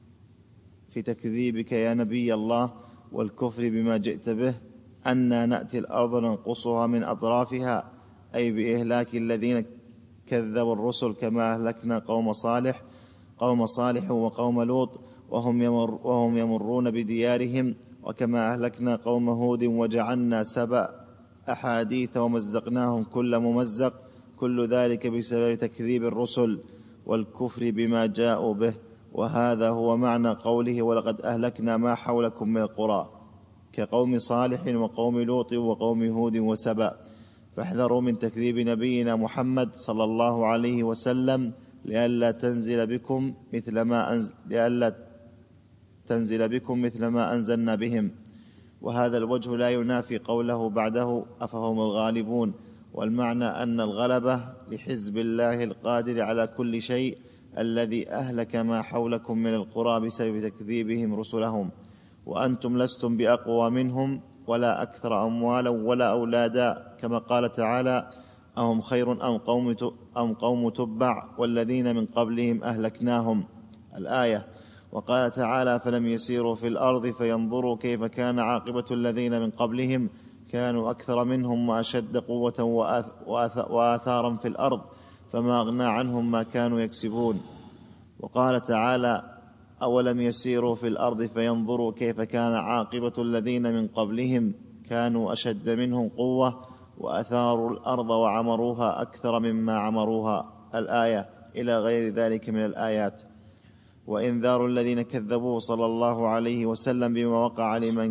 في تكذيبك يا نبي الله والكفر بما جئت به أن نأتي الأرض ننقصها من أطرافها، أي بإهلاك الذين كذبوا الرسل كما أهلكنا قوم صالح قوم صالح وقوم لوط وهم, يمر وهم يمرون بديارهم، وكما أهلكنا قوم هود وجعلنا سبأ أحاديث ومزقناهم كل ممزق، كل ذلك بسبب تكذيب الرسل والكفر بما جاءوا به. وهذا هو معنى قوله ولقد أهلكنا ما حولكم من القرى، كقوم صالح وقوم لوط وقوم هود وسبأ. فاحذروا من تكذيب نبينا محمد صلى الله عليه وسلم لئلا تنزل بكم مثل ما أنزل لئلا تنزل بكم مثل ما أنزلنا بهم. وهذا الوجه لا ينافي قوله بعده أفهم الغالبون، والمعنى أن الغلبة لحزب الله القادر على كل شيء الذي أهلك ما حولكم من القرى بسبب تكذيبهم رسلهم، وأنتم لستم بأقوى منهم ولا أكثر أموالا ولا أولادا، كما قال تعالى أهم خير أم قوم أم قوم تبع والذين من قبلهم أهلكناهم الآية. وقال تعالى فلم يسيروا في الأرض فينظروا كيف كان عاقبة الذين من قبلهم كانوا أكثر منهم وأشد قوة وآثارا في الأرض فما أغنى عنهم ما كانوا يكسبون. وقال تعالى أولم يسيروا في الأرض فينظروا كيف كان عاقبة الذين من قبلهم كانوا أشد منهم قوة وأثاروا الأرض وعمروها أكثر مما عمروها الآية، إلى غير ذلك من الآيات. وإنذار الذين كذبوا صلى الله عليه وسلم بما وقع لمن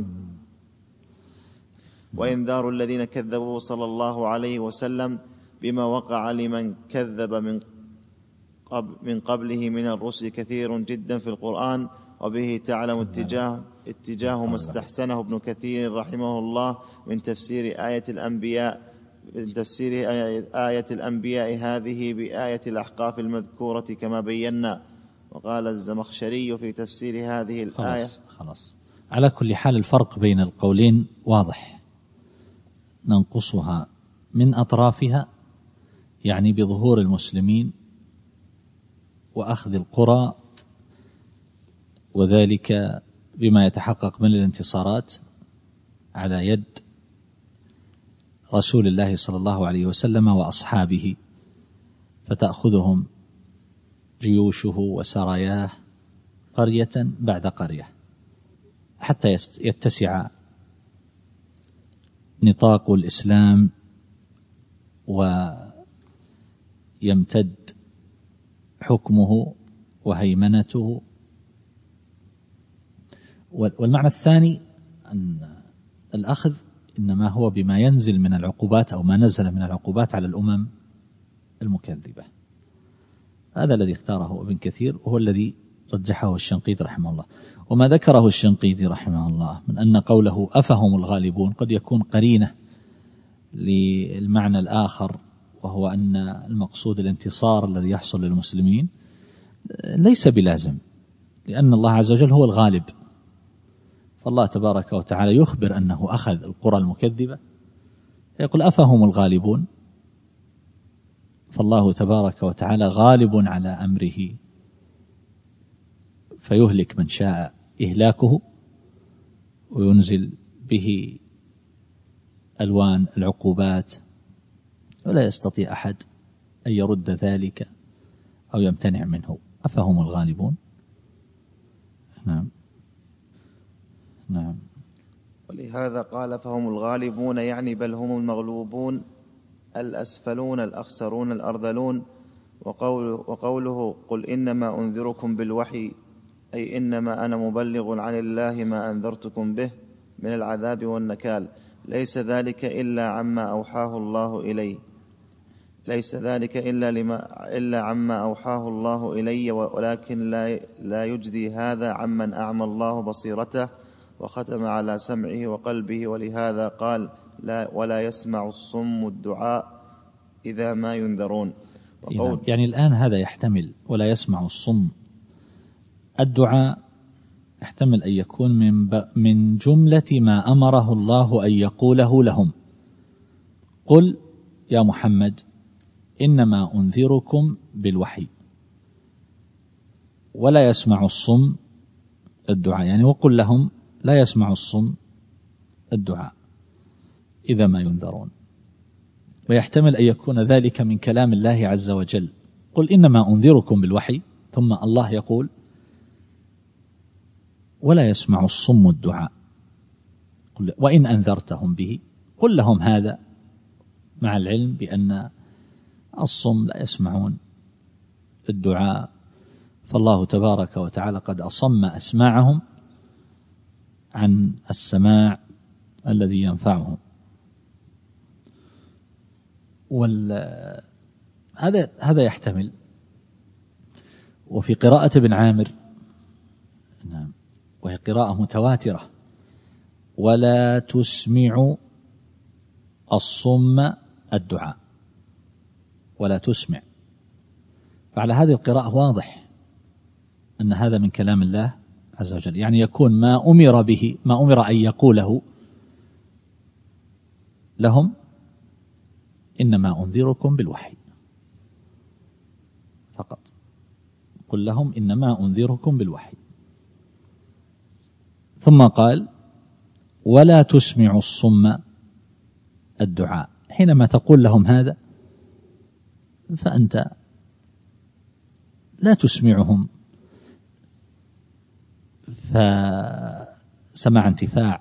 وإنذار الذين كذبوا صلى الله عليه وسلم بما وقع لمن كذب من من قبله من الرسل كثير جدا في القرآن، وبه تعلم اتجاه اتجاه ما استحسنه ابن كثير رحمه الله من تفسير آية الأنبياء من تفسير آية الأنبياء هذه بآية الأحقاف المذكورة كما بينا. وقال الزمخشري في تفسير هذه الآية خلاص, خلاص. على كل حال الفرق بين القولين واضح، ننقصها من أطرافها يعني بظهور المسلمين وأخذ القرى، وذلك بما يتحقق من الانتصارات على يد رسول الله صلى الله عليه وسلم وأصحابه، فتأخذهم جيوشه وسراياه قرية بعد قرية حتى يتسع نطاق الإسلام ويمتد حكمه وهيمنته. والمعنى الثاني أن الأخذ إنما هو بما ينزل من العقوبات أو ما نزل من العقوبات على الأمم المكذبة. هذا الذي اختاره ابن كثير وهو الذي رجحه الشنقيطي رحمه الله. وما ذكره الشنقيطي رحمه الله من أن قوله أفهم الغالبون قد يكون قرينة للمعنى الآخر، وهو أن المقصود الانتصار الذي يحصل للمسلمين، ليس بلازم، لأن الله عز وجل هو الغالب. فالله تبارك وتعالى يخبر أنه أخذ القرى المكذبة، يقول أفهم الغالبون، فالله تبارك وتعالى غالب على أمره فيهلك من شاء إهلاكه وينزل به ألوان العقوبات، ولا يستطيع أحد أن يرد ذلك أو يمتنع منه. أفهم الغالبون. نعم نعم. ولهذا قال فهم الغالبون، يعني بل هم المغلوبون الأسفلون الأخسرون الأرذلون. وقوله, وقوله قل إنما أنذركم بالوحي، أي إنما أنا مبلغ عن الله ما أنذرتكم به من العذاب والنكال، ليس ذلك إلا عما أوحاه الله إلي ليس ذلك إلا, لما إلا عما أوحاه الله إلي، ولكن لا, لا يجدي هذا عمن أعمى الله بصيرته وختم على سمعه وقلبه. ولهذا قال لا ولا يسمع الصم الدعاء إذا ما ينذرون. وقول يعني الآن هذا يحتمل ولا يسمع الصم الدعاء، يحتمل أن يكون من, من جملة ما أمره الله أن يقوله لهم. قل يا محمد إنما أنذركم بالوحي ولا يسمع الصم الدعاء، يعني وقل لهم لا يسمع الصم الدعاء إذا ما ينذرون. ويحتمل أن يكون ذلك من كلام الله عز وجل، قل إنما أنذركم بالوحي، ثم الله يقول ولا يسمع الصم الدعاء، وإن أنذرتهم به. قل لهم هذا مع العلم بأن الصم لا يسمعون الدعاء، فالله تبارك وتعالى قد أصم أسماعهم عن السماع الذي ينفعهم. هذا هذا يحتمل. وفي قراءة ابن عامر، نعم، وهي قراءة متواترة، ولا تسمع الصم الدعاء، ولا تسمع. فعلى هذه القراءة واضح أن هذا من كلام الله عز وجل، يعني يكون ما أمر به، ما أمر أن يقوله لهم إنما أنذركم بالوحي فقط. قل لهم إنما أنذركم بالوحي. ثم قال ولا تسمع الصم الدعاء. حينما تقول لهم هذا فأنت لا تسمعهم فسماع انتفاع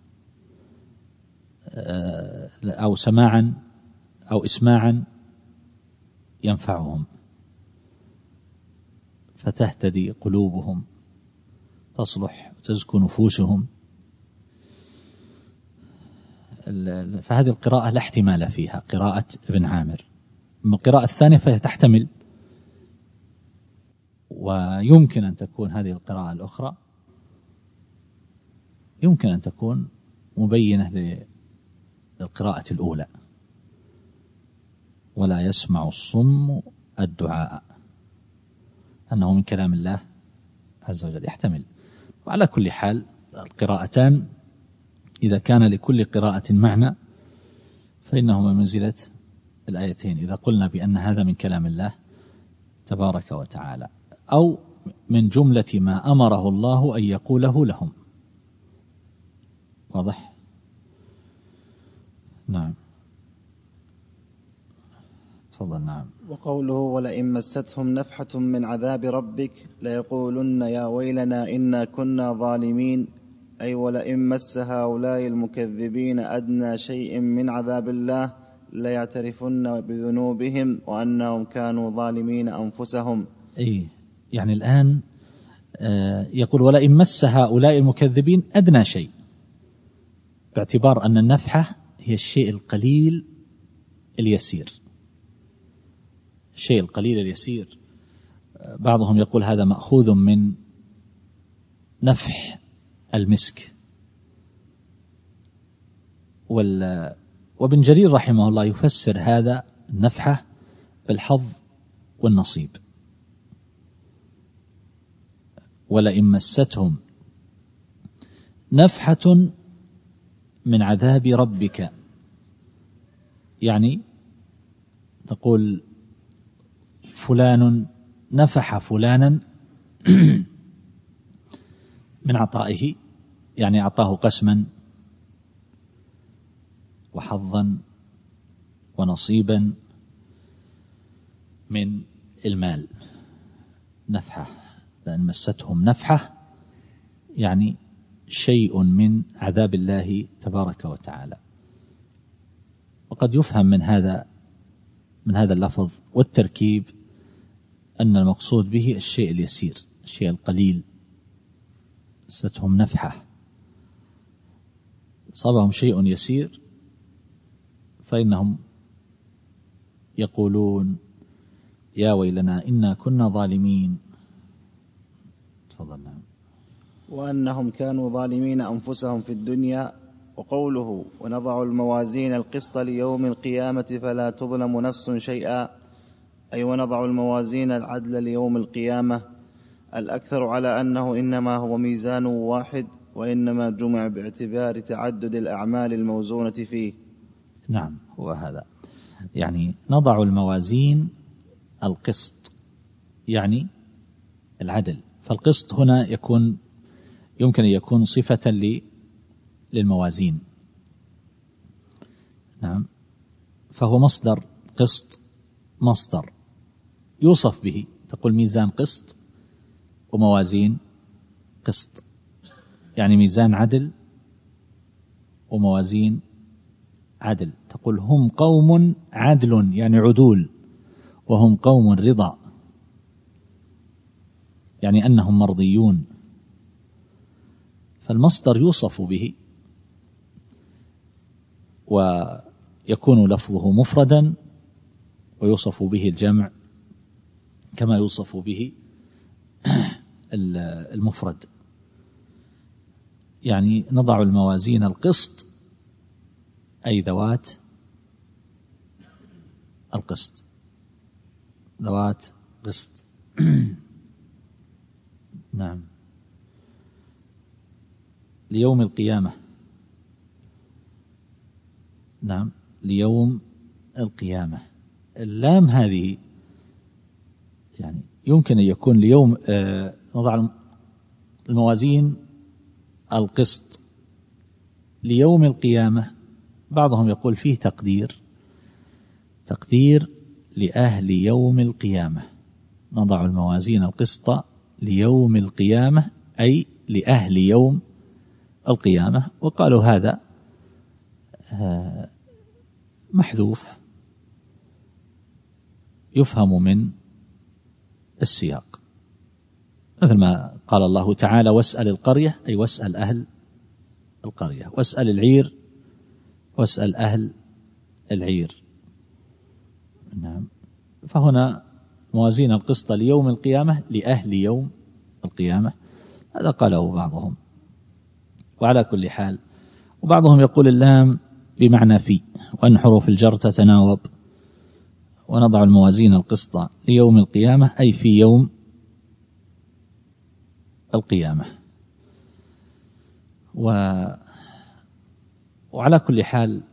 أو سماعا أو إسماعا ينفعهم، فتهتدي قلوبهم، تصلح تزكو نفوسهم. فهذه القراءة لا احتمال فيها، قراءة ابن عامر. أما القراءة الثانية فهي تحتمل، ويمكن أن تكون هذه القراءة الأخرى يمكن أن تكون مبينة للقراءة الأولى، ولا يسمع الصم الدعاء، أنه من كلام الله عز وجل، يحتمل. وعلى كل حال القراءتان إذا كان لكل قراءة معنى فإنه من منزلة الآيتين، إذا قلنا بأن هذا من كلام الله تبارك وتعالى أو من جملة ما أمره الله أن يقوله لهم. واضح؟ نعم، تفضل. نعم. وقوله ولئن مستهم نفحة من عذاب ربك ليقولن يا ويلنا إنا كنا ظالمين، أي ولئن مس هؤلاء المكذبين أدنى شيء من عذاب الله ليعترفن بذنوبهم وأنهم كانوا ظالمين أنفسهم. أي يعني الآن يقول ولئن مس هؤلاء المكذبين أدنى شيء، باعتبار أن النفحة هي الشيء القليل اليسير، الشيء القليل اليسير. بعضهم يقول هذا مأخوذ من نفح المسك. وابن جرير رحمه الله يفسر هذا النفحة بالحظ والنصيب. ولئن مستهم نفحة من عذاب ربك، يعني تقول فلان نفح فلانا من عطائه، يعني أعطاه قسما وحظا ونصيبا من المال. نفحة، لأن مستهم نفحة يعني شيء من عذاب الله تبارك وتعالى. وقد يفهم من هذا من هذا اللفظ والتركيب أن المقصود به الشيء اليسير، الشيء القليل. مستهم نفحة، صابهم شيء يسير فإنهم يقولون يا ويلنا إنا كنا ظالمين. تفضل. نعم. وأنهم كانوا ظالمين أنفسهم في الدنيا. وقوله ونضع الموازين القسط ليوم القيامة فلا تظلم نفس شيئا، أي ونضع الموازين العدل ليوم القيامة، الأكثر على أنه إنما هو ميزان واحد، وإنما جمع باعتبار تعدد الأعمال الموزونة فيه. نعم، هو هذا، يعني نضع الموازين القسط يعني العدل. فالقسط هنا يكون يمكن أن يكون صفة للموازين. نعم، فهو مصدر قسط، مصدر يوصف به. تقول ميزان قسط وموازين قسط، يعني ميزان عدل وموازين عدل. تقول هم قوم عدل يعني عدول، وهم قوم رضا يعني أنهم مرضيون. فالمصدر يوصف به ويكون لفظه مفردا، ويوصف به الجمع كما يوصف به المفرد. يعني نضع الموازين القسط أي ذوات القسط، ذوات قسط. نعم. ليوم القيامة. نعم، ليوم القيامة. اللام هذه يعني يمكن أن يكون ليوم آه نضع الموازين القسط ليوم القيامة. بعضهم يقول فيه تقدير تقدير لأهل يوم القيامة. نضع الموازين القسط ليوم القيامة أي لأهل يوم القيامة. وقالوا هذا محذوف يفهم من السياق، مثل ما قال الله تعالى واسأل القرية أي واسأل أهل القرية، واسأل العير واسأل أهل العير. نعم. فهنا موازين القسط ليوم القيامة لأهل يوم القيامة، هذا قاله بعضهم. وعلى كل حال، وبعضهم يقول اللام بمعنى في، وأن حروف الجر تتناوب. ونضع الموازين القسط ليوم القيامة أي في يوم القيامة. و... وعلى كل حال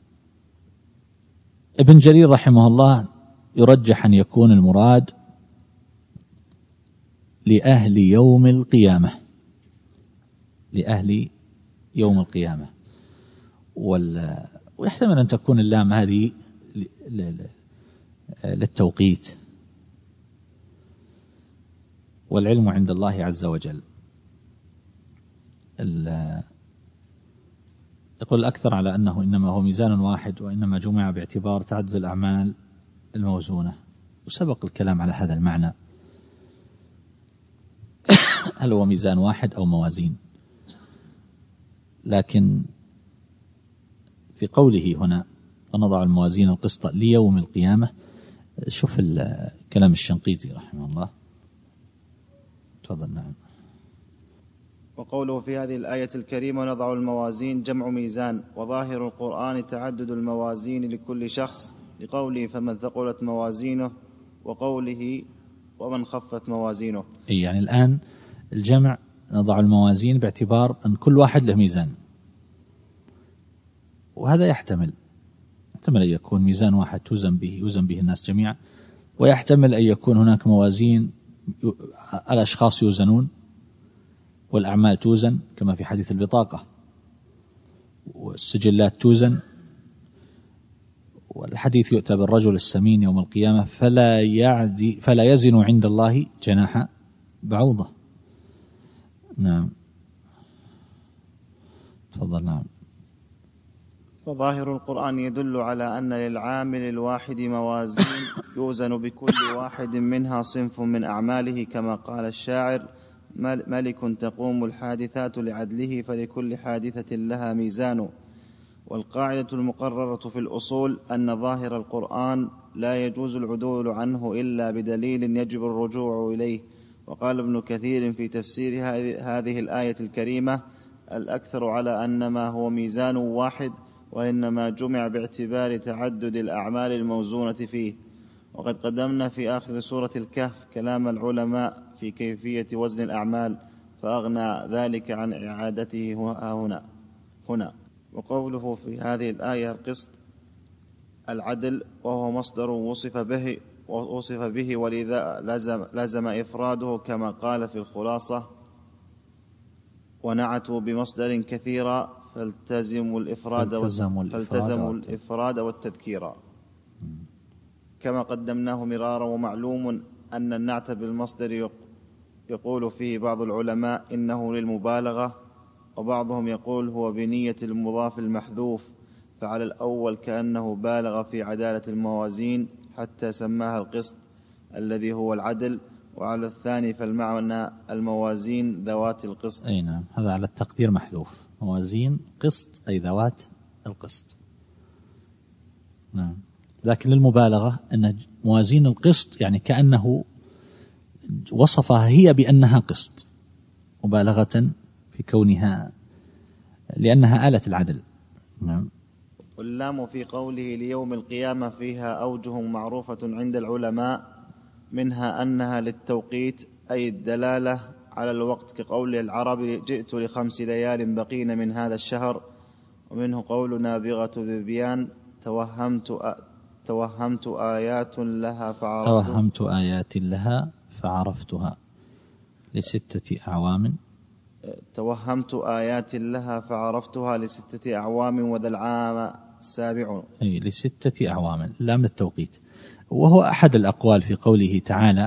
ابن جرير رحمه الله يرجح أن يكون المراد لأهل يوم القيامة، لأهل يوم القيامة. وال... ويحتمل أن تكون اللام هذه للتوقيت، والعلم عند الله عز وجل. يقول الأكثر على أنه إنما هو ميزان واحد، وإنما جمع باعتبار تعدد الأعمال الموزونة. وسبق الكلام على هذا المعنى، هل هو ميزان واحد أو موازين. لكن في قوله هنا ونضع الموازين القسط ليوم القيامة شوف كلام الشنقيطي رحمه الله. تفضل. نعم. وقوله في هذه الآية الكريمة نضع الموازين جمع ميزان، وظاهر القرآن تعدد الموازين لكل شخص، لقوله فمن ثقلت موازينه، وقوله ومن خفت موازينه. أي يعني الآن الجمع نضع الموازين باعتبار أن كل واحد له ميزان، وهذا يحتمل يحتمل أن يكون ميزان واحد توزن به يوزن به الناس جميعا، ويحتمل أن يكون هناك موازين الأشخاص يوزنون والأعمال توزن كما في حديث البطاقة، والسجلات توزن، والحديث يؤتى بالرجل السمين يوم القيامة فلا يعدي فلا يزن عند الله جناح بعوضة. نعم. تفضل. نعم. فظاهر القرآن يدل على أن للعامل الواحد موازين يوزن بكل واحد منها صنف من أعماله، كما قال الشاعر ملك تقوم الحادثات لعدله فلكل حادثة لها ميزان. والقاعدة المقررة في الأصول أن ظاهر القرآن لا يجوز العدول عنه إلا بدليل يجب الرجوع إليه. وقال ابن كثير في تفسير هذه الآية الكريمة الأكثر على أن ما هو ميزان واحد، وإنما جمع باعتبار تعدد الأعمال الموزونة فيه. وقد قدمنا في آخر سورة الكهف كلام العلماء في كيفية وزن الأعمال، فأغنى ذلك عن إعادته هنا هنا وقوله في هذه الآية القسط العدل، وهو مصدر وصف به وصف به ولذا لزم, لزم إفراده كما قال في الخلاصة ونعتوا بمصدر كثيرا فالتزموا الإفراد فالتزموا فالتزموا الإفراد والتذكير، كما قدمناه مرارا. ومعلوم أن النعت بالمصدر يقول فيه بعض العلماء إنه للمبالغة، وبعضهم يقول هو بنية المضاف المحذوف، فعلى الأول كأنه بالغ في عدالة الموازين حتى سماها القسط الذي هو العدل، وعلى الثاني فالمعنى الموازين ذوات القسط. أي نعم، هذا على التقدير محذوف، موازين قسط أي ذوات القسط. نعم. لكن للمبالغة أن موازين القسط يعني كأنه وصفها هي بأنها قسط مبالغة في كونها لأنها آلة العدل. نعم. واللام في قوله ليوم القيامة فيها أوجه معروفة عند العلماء، منها أنها للتوقيت أي الدلالة على الوقت، كقول العرب جئت لخمس ليال بقين من هذا الشهر. ومنه قول نابغة ذبيان توهمت أ... توهمت آيات لها فعرفتها توهمت آيات لها فعرفتها لستة أعوام توهمت آيات لها فعرفتها لستة أعوام وذا العام السابع. أي لستة أعوام، لا من التوقيت. وهو أحد الأقوال في قوله تعالى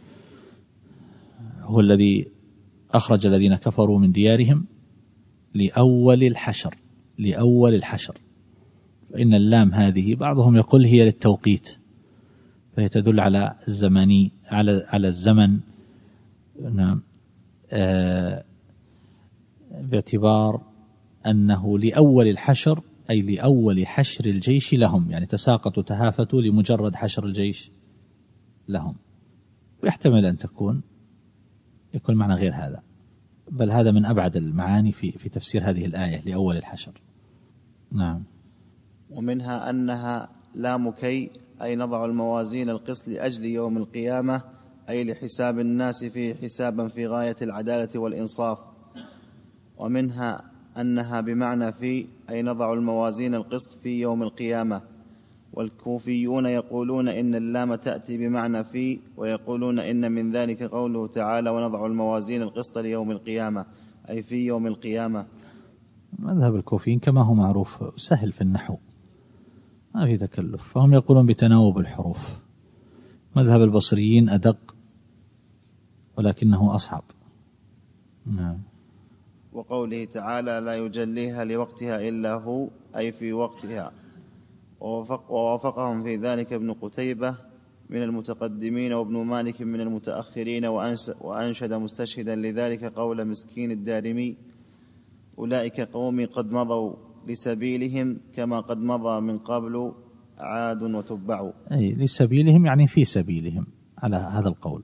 هو الذي أخرج الذين كفروا من ديارهم لأول الحشر لأول الحشر فإن اللام هذه بعضهم يقول هي للتوقيت، فهي تدل على الزمني على على الزمن. نعم. آه باعتبار أنه لأول الحشر أي لأول حشر الجيش لهم، يعني تساقطوا تهافتوا لمجرد حشر الجيش لهم. ويحتمل أن تكون يكون معنى غير هذا، بل هذا من أبعد المعاني في في تفسير هذه الآية لأول الحشر. نعم. ومنها أنها لام كي أي نضع الموازين القسط لأجل يوم القيامة، أي لحساب الناس فيه حسابا في غاية العدالة والإنصاف. ومنها أنها بمعنى في أي نضع الموازين القسط في يوم القيامة. والكوفيون يقولون إن اللام تأتي بمعنى في، ويقولون إن من ذلك قوله تعالى ونضع الموازين القسط ليوم القيامة أي في يوم القيامة. مذهب الكوفيين كما هو معروف سهل في النحو، ما في تكلف، فهم يقولون بتناوب الحروف. مذهب البصريين أدق ولكنه أصعب. نعم. وقوله تعالى لا يجليها لوقتها إلا هو أي في وقتها. ووافق ووافقهم في ذلك ابن قتيبة من المتقدمين وابن مالك من المتأخرين، وأنشد مستشهدا لذلك قول مسكين الدارمي أولئك قومي قد مضوا لسبيلهم كما قد مضى من قبل عاد وتبع. أي لسبيلهم يعني في سبيلهم على هذا القول.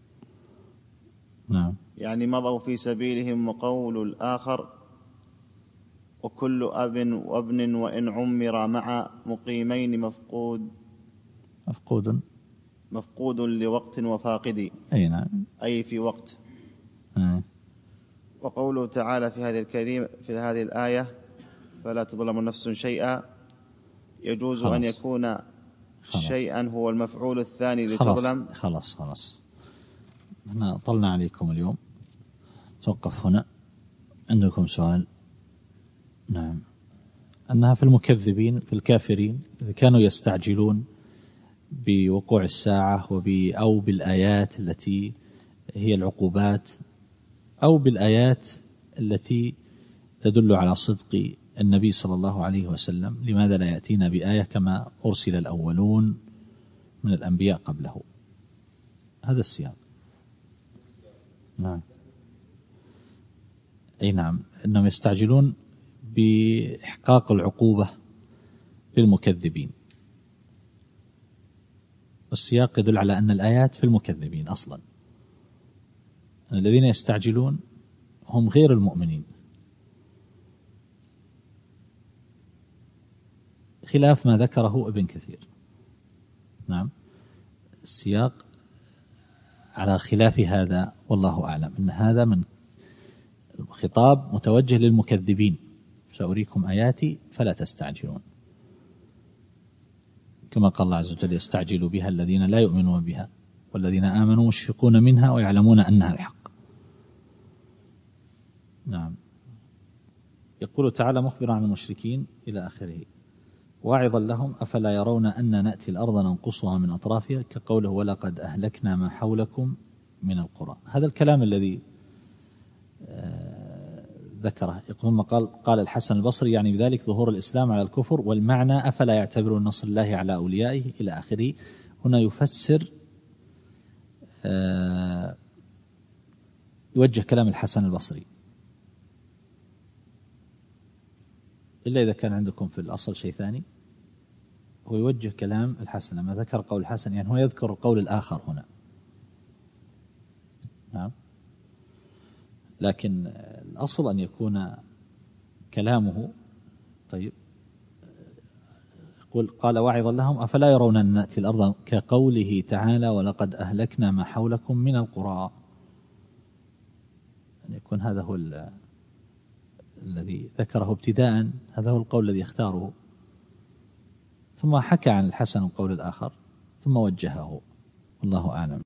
نعم. يعني مضوا في سبيلهم. وقول الآخر وكل أب وابن وإن عمر مع مقيمين مفقود مفقود مفقود لوقت وفاقد. أي نعم. أي في وقت. أي. وقوله تعالى في هذه الكريم في هذه الآية فلا تظلم نفس شيئا، يجوز خلص. أن يكون خلص. شيئا هو المفعول الثاني لتظلم. خلاص خلاص خلاص احنا طلنا عليكم اليوم، توقف هنا. عندكم سؤال؟ نعم. أنها في المكذبين في الكافرين إذا كانوا يستعجلون بوقوع الساعة وب أو بالآيات التي هي العقوبات أو بالآيات التي تدل على صدق النبي صلى الله عليه وسلم، لماذا لا يأتينا بآية كما أرسل الأولون من الأنبياء قبله؟ هذا السياق. نعم. أي نعم، إنهم يستعجلون بإحقاق العقوبة للمكذبين، والسياق يدل على أن الآيات في المكذبين أصلا. الذين يستعجلون هم غير المؤمنين، خلاف ما ذكره ابن كثير. نعم، السياق على خلاف هذا والله أعلم، أن هذا من خطاب متوجه للمكذبين، سأريكم آياتي فلا تستعجلون، كما قال الله عز وجل يستعجل بها الذين لا يؤمنون بها والذين آمنوا مشفقون منها ويعلمون أنها الحق. نعم. يقول تعالى مخبرا عن المشركين إلى آخره واعظا لهم أفلا يرون أن نأتي الأرض ننقصها من أطرافها كقوله ولقد أهلكنا ما حولكم من القرى. هذا الكلام الذي ذكره يقول قال, قال الحسن البصري يعني بذلك ظهور الإسلام على الكفر، والمعنى أفلا يعتبرون نصر الله على أوليائه إلى آخره. هنا يفسر يوجه كلام الحسن البصري، إلا إذا كان عندكم في الأصل شيء ثاني. هو يوجه كلام الحسن لما ذكر قول الحسن، يعني هو يذكر القول الآخر هنا. نعم. لكن الأصل أن يكون كلامه طيب. يقول قال واعظا لهم أفلا يرون أن نأتي الأرض كقوله تعالى ولقد أهلكنا ما حولكم من القرى، أن يكون هذا هو الذي ذكره ابتداء، هذا هو القول الذي يختاره، ثم حكى عن الحسن القول الآخر ثم وجهه، والله أعلم.